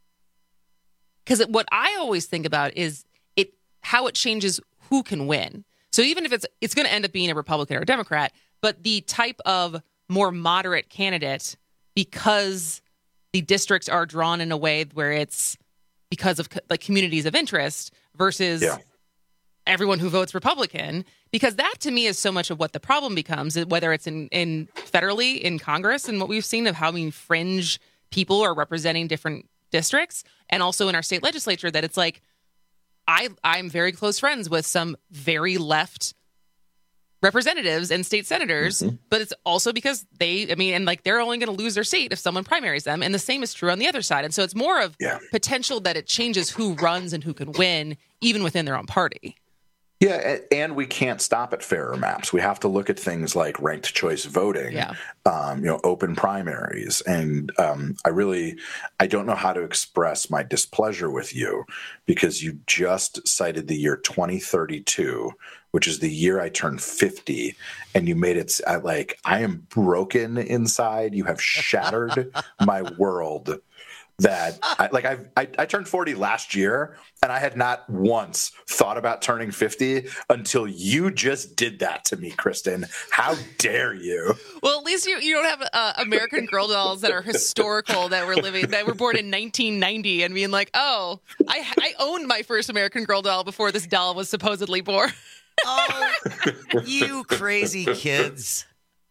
because what I always think about is it how it changes who can win. So even if it's it's going to end up being a Republican or a Democrat, but the type of more moderate candidate, because the districts are drawn in a way where it's because of like communities of interest versus yeah. everyone who votes Republican, because that to me is so much of what the problem becomes, whether it's in, in federally in Congress and what we've seen of how many fringe people are representing different districts, and also in our state legislature, that it's like, I, I'm very close friends with some very left representatives and state senators, mm-hmm. but it's also because they, I mean, and like they're only going to lose their seat if someone primaries them. And the same is true on the other side. And so it's more of yeah. potential that it changes who runs and who can win, even within their own party. Yeah, and we can't stop at fairer maps. We have to look at things like ranked choice voting, yeah. um, you know, open primaries. And um, I really, I don't know how to express my displeasure with you, because you just cited the year twenty thirty-two, which is the year I turned fifty, and you made it I, like, I am broken inside. You have shattered my world. That I, like I've, I I turned forty last year, and I had not once thought about turning fifty until you just did that to me, Kristen. How dare you? Well, at least you, you don't have uh, American Girl dolls that are historical, that were living that were born in nineteen ninety and being like, oh, I I owned my first American Girl doll before this doll was supposedly born. Oh, you crazy kids.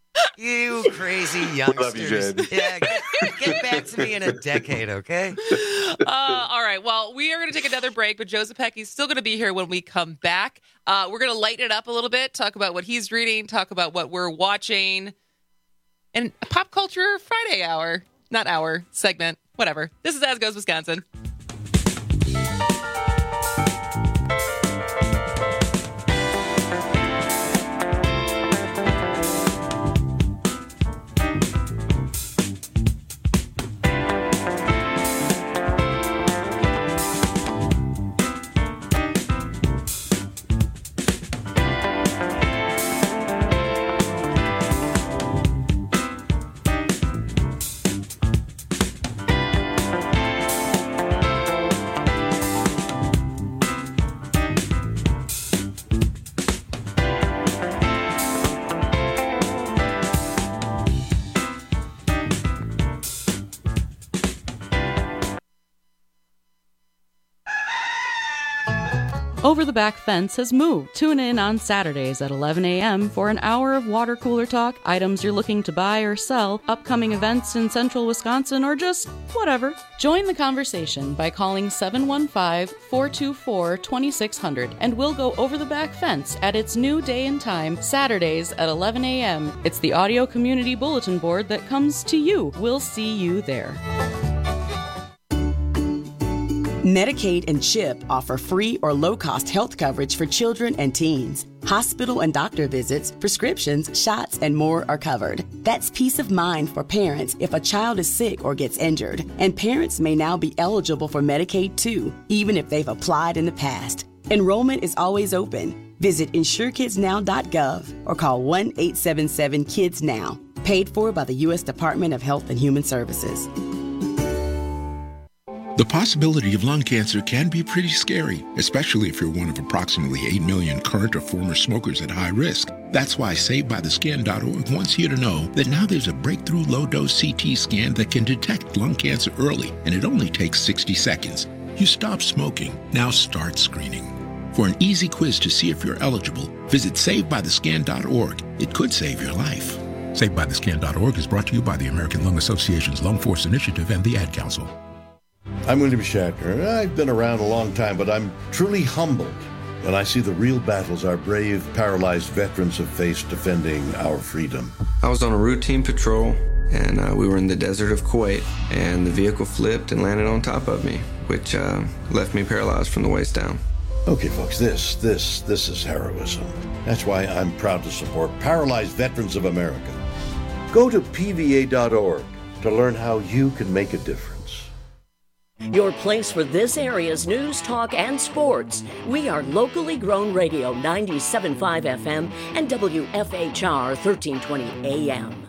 You crazy youngsters. We love you, Jade. Yeah, get, get back to me in a decade, okay? Uh, all right. Well, we are going to take another break, but Joe Zepecki's still going to be here when we come back. Uh, we're going to lighten it up a little bit, talk about what he's reading, talk about what we're watching, and a Pop Culture Friday hour. Not hour, segment, whatever. This is As Goes Wisconsin. Over the Back Fence has moved. Tune in on Saturdays at eleven a.m. for an hour of water cooler talk, items you're looking to buy or sell, upcoming events in central Wisconsin, or just whatever. Join the conversation by calling seven one five, four two four, two six zero zero and we'll go over the back fence at its new day and time, Saturdays at eleven a.m. It's the audio community bulletin board that comes to you. We'll see you there. Medicaid and CHIP offer free or low-cost health coverage for children and teens. Hospital and doctor visits, prescriptions, shots, and more are covered. That's peace of mind for parents if a child is sick or gets injured. And parents may now be eligible for Medicaid too, even if they've applied in the past. Enrollment is always open. Visit insure kids now dot gov or call one eight seven seven kids now. Paid for by the U S Department of Health and Human Services. The possibility of lung cancer can be pretty scary, especially if you're one of approximately eight million current or former smokers at high risk. That's why Saved By The Skin dot org wants you to know that now there's a breakthrough low-dose C T scan that can detect lung cancer early, and it only takes sixty seconds. You stop smoking, now start screening. For an easy quiz to see if you're eligible, visit Saved By The Skin dot org. It could save your life. Saved By The Skin dot org is brought to you by the American Lung Association's Lung Force Initiative and the Ad Council. I'm William Shatner. I've been around a long time, but I'm truly humbled when I see the real battles our brave, paralyzed veterans have faced defending our freedom. I was on a routine patrol, and uh, we were in the desert of Kuwait, and the vehicle flipped and landed on top of me, which uh, left me paralyzed from the waist down. Okay, folks, this, this, this is heroism. That's why I'm proud to support Paralyzed Veterans of America. Go to P V A dot org to learn how you can make a difference. Your place for this area's news, talk, and sports. We are locally grown radio ninety-seven point five F M and W F H R thirteen twenty A M.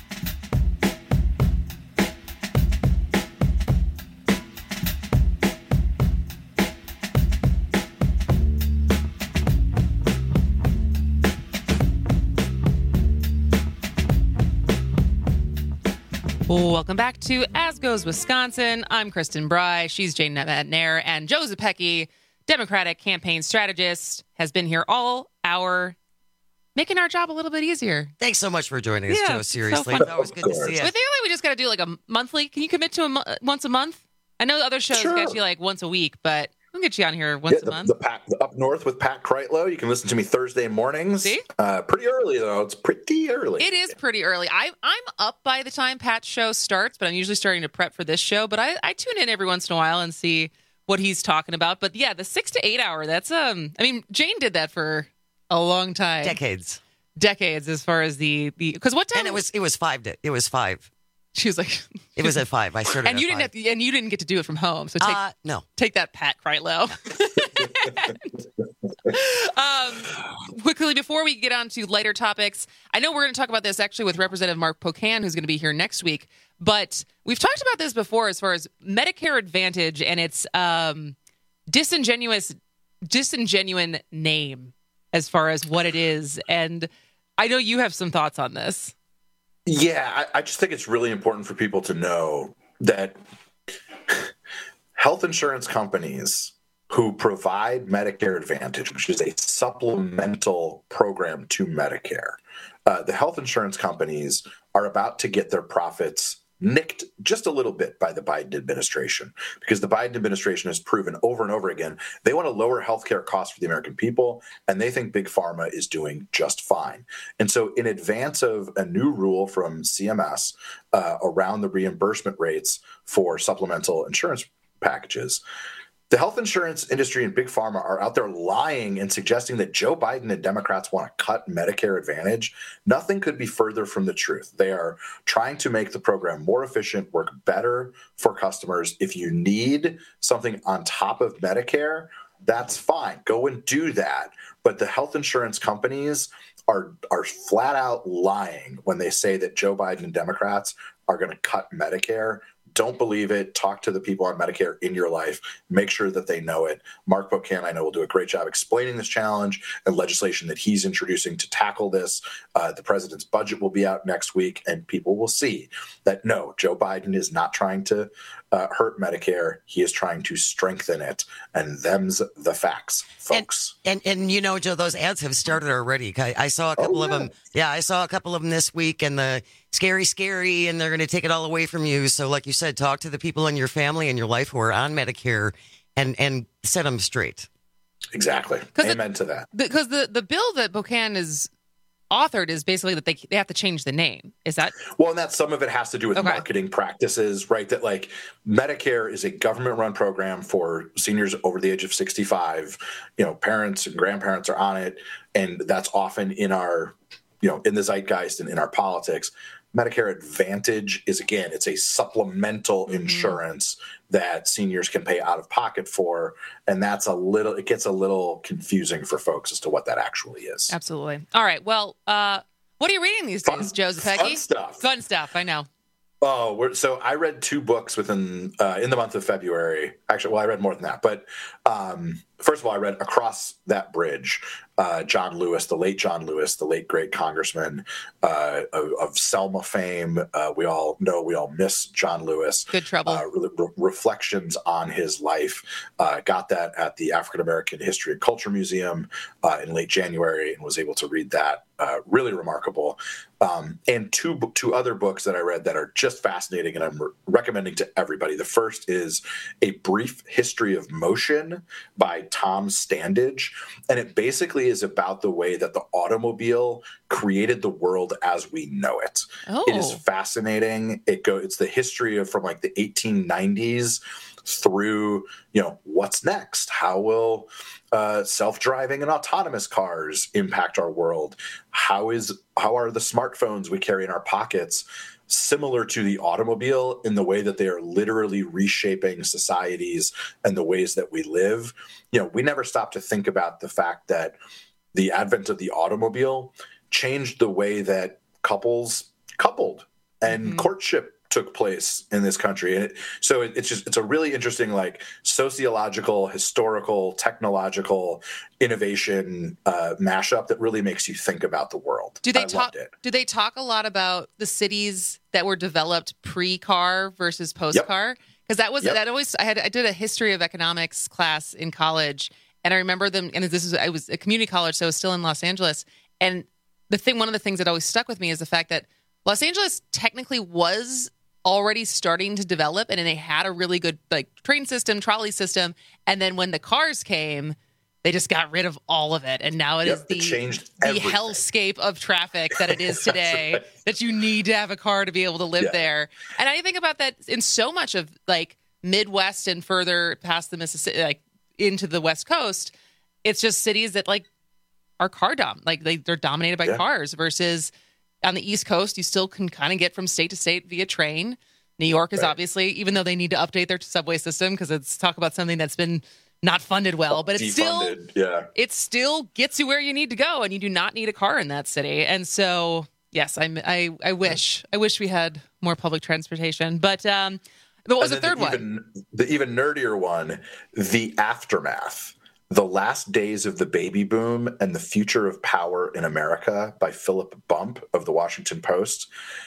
Welcome back to As Goes Wisconsin. I'm Kristen Bry. She's Jane Nair. And Joe Zepecki, Democratic campaign strategist, has been here all hour, making our job a little bit easier. Thanks so much for joining us, yeah, Joe. Seriously. So It's always good to see you. I think like we just got to do like a monthly. Can you commit to a mo- once a month? I know other shows Sure. get you like once a week, but we'll get you on here once Yeah, a the, month. the Pat, the Up North with Pat Kreitlow. You can listen to me Thursday mornings. See? Uh, pretty early, though. It's pretty early. It is pretty early. I, I'm up by the time Pat's show starts, but I'm usually starting to prep for this show. But I, I tune in every once in a while and see what he's talking about. But yeah, the six to eight hour, that's, um. I mean, Jane did that for a long time. Decades. Decades as far as the, the because what time? And it was, it was five. To, it was five. She was like, it was at five. I started and at you didn't five. have to, and you didn't get to do it from home. So take Uh, no. take that, Pat Kreitlow. um, quickly before we get on to lighter topics, I know we're going to talk about this actually with Representative Mark Pocan, who's going to be here next week. But we've talked about this before as far as Medicare Advantage and its um, disingenuous, disingenuine name as far as what it is. And I know you have some thoughts on this. Yeah, I, I just think it's really important for people to know that health insurance companies who provide Medicare Advantage, which is a supplemental program to Medicare, uh, the health insurance companies are about to get their profits nicked just a little bit by the Biden administration, because the Biden administration has proven over and over again they want to lower healthcare costs for the American people, and they think Big Pharma is doing just fine. And so in advance of a new rule from C M S uh, around the reimbursement rates for supplemental insurance packages, the health insurance industry and Big Pharma are out there lying and suggesting that Joe Biden and Democrats want to cut Medicare Advantage. Nothing could be further from the truth. They are trying to make the program more efficient, work better for customers. If you need something on top of Medicare, that's fine. Go and do that. But the health insurance companies are are flat out lying when they say that Joe Biden and Democrats are going to cut Medicare. Don't believe it. Talk to the people on Medicare in your life. Make sure that they know it. Mark Pocan, I know, will do a great job explaining this challenge and legislation that he's introducing to tackle this. Uh, the president's budget will be out next week, and people will see that, no, Joe Biden is not trying to uh, hurt Medicare. He is trying to strengthen it. And them's the facts, folks. And, and, and you know, Joe, those ads have started already. I, I saw a couple oh, of yeah. them. Yeah, I saw a couple of them this week, and the scary, scary, and they're going to take it all away from you. So like you said, talk to the people in your family and your life who are on Medicare and, and set them straight. Exactly. Amen it, to that. Because the, the bill that Bocan is authored is basically that they they have to change the name. Is that? Well, and that some of it has to do with okay. marketing practices, right? That like Medicare is a government-run program for seniors over the age of sixty-five. You know, parents and grandparents are on it, and that's often in our, you know, in the zeitgeist and in our politics. Medicare Advantage is, again, it's a supplemental mm-hmm. insurance that seniors can pay out of pocket for. And that's a little, it gets a little confusing for folks as to what that actually is. Absolutely. All right. Well, uh, what are you reading these days, Joe Zepecki? Fun stuff. Fun stuff. I know. Oh, we're, so I read two books within uh, in the month of February. Actually, well, I read more than that. But um, first of all, I read Across That Bridge. Uh, John Lewis, the late John Lewis, the late great congressman uh, of, of Selma fame. Uh, we all know, we all miss John Lewis. Good trouble. Uh, re- re- reflections on his life. Uh, got that at the African American History and Culture Museum uh, in late January, and was able to read that. Uh, really remarkable. Um, and two two other books that I read that are just fascinating, and I'm re- recommending to everybody. The first is A Brief History of Motion by Tom Standage, and it basically is about the way that the automobile created the world as we know it. Oh. It is fascinating. It go. It's the history of from like the eighteen nineties through, you know, what's next? How will uh, self-driving and autonomous cars impact our world? How is how are the smartphones we carry in our pockets similar to the automobile in the way that they are literally reshaping societies and the ways that we live? You know, we never stop to think about the fact that the advent of the automobile changed the way that couples coupled and mm-hmm. courtship took place in this country. And it, so it, it's just, it's a really interesting, like sociological, historical, technological innovation uh, mashup that really makes you think about the world. Do they I talk, loved it. do they talk a lot about the cities that were developed pre-car versus post-car? Because that was, Yep. that always, I had, I did a history of economics class in college, and I remember them, and this is, I was a community college, so I was still in Los Angeles. And the thing, one of the things that always stuck with me is the fact that Los Angeles technically was already starting to develop, and they had a really good like train system, trolley system. And then when the cars came, they just got rid of all of it. And now it Yep, is the, it changed the everything. hellscape of traffic that it is today, right. that you need to have a car to be able to live Yeah. there. And I think about that in so much of like Midwest and further past the Mississippi, like into the West Coast. It's just cities that like are car dom, like they, they're dominated by Yeah. cars versus on the East Coast, you still can kind of get from state to state via train. New York is Right. obviously, even though they need to update their subway system because it's talk about something that's been not funded well, but it's still, Defunded, yeah. it still gets you where you need to go, and you do not need a car in that city. And so, yes, I'm, I, I wish, I wish we had more public transportation. But um, what was the And then third one? Even, the even nerdier one, The Aftermath. The Last Days of the Baby Boom and the Future of Power in America by Philip Bump of the Washington Post.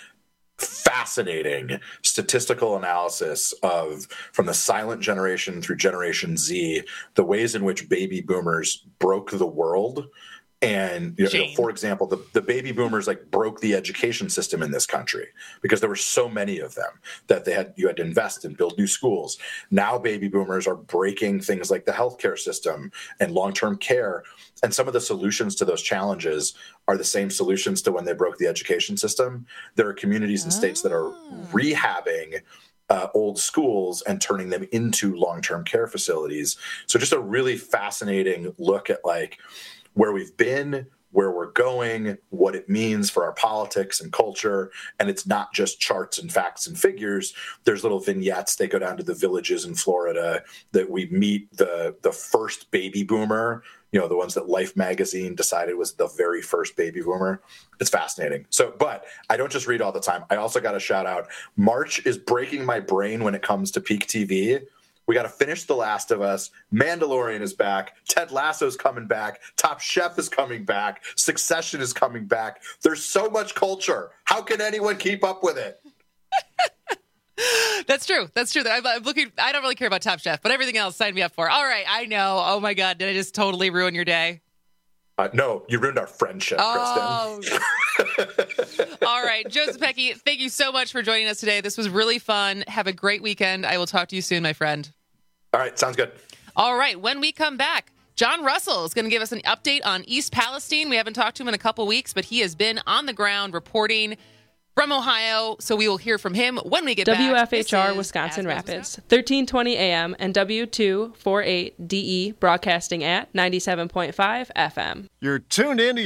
Fascinating statistical analysis of from the silent generation through Generation Z, the ways in which baby boomers broke the world. And you know, for example, the, the baby boomers like broke the education system in this country because there were so many of them that they had you had to invest and build new schools. Now baby boomers are breaking things like the healthcare system and long-term care. And some of the solutions to those challenges are the same solutions to when they broke the education system. There are communities and states that are rehabbing Uh, old schools and turning them into long-term care facilities. So just a really fascinating look at like where we've been, where we're going, what it means for our politics and culture. And it's not just charts and facts and figures. There's little vignettes. They go down to the villages in Florida that we meet the the first baby boomer, you know, the ones that Life magazine decided was the very first baby boomer. It's fascinating. So, but I don't just read all the time. I also got to shout out, March is breaking my brain when it comes to peak T V. We got to finish The Last of Us. Mandalorian is back. Ted Lasso's coming back. Top Chef is coming back. Succession is coming back. There's so much culture. How can anyone keep up with it? That's true. That's true. I'm, I'm looking. I don't really care about Top Chef, but everything else, sign me up for. All right. I know. Oh my God. Did I just totally ruin your day? Uh, no, you ruined our friendship, oh. Kristen. All right. Joe Zepecki, thank you so much for joining us today. This was really fun. Have a great weekend. I will talk to you soon, my friend. All right. Sounds good. All right. When we come back, John Russell is going to give us an update on East Palestine. We haven't talked to him in a couple weeks, but he has been on the ground reporting from Ohio, so we will hear from him when we get W F H R back. Wisconsin Rapids, thirteen twenty A M and W two forty-eight D E, broadcasting at ninety-seven point five F M. You're tuned in to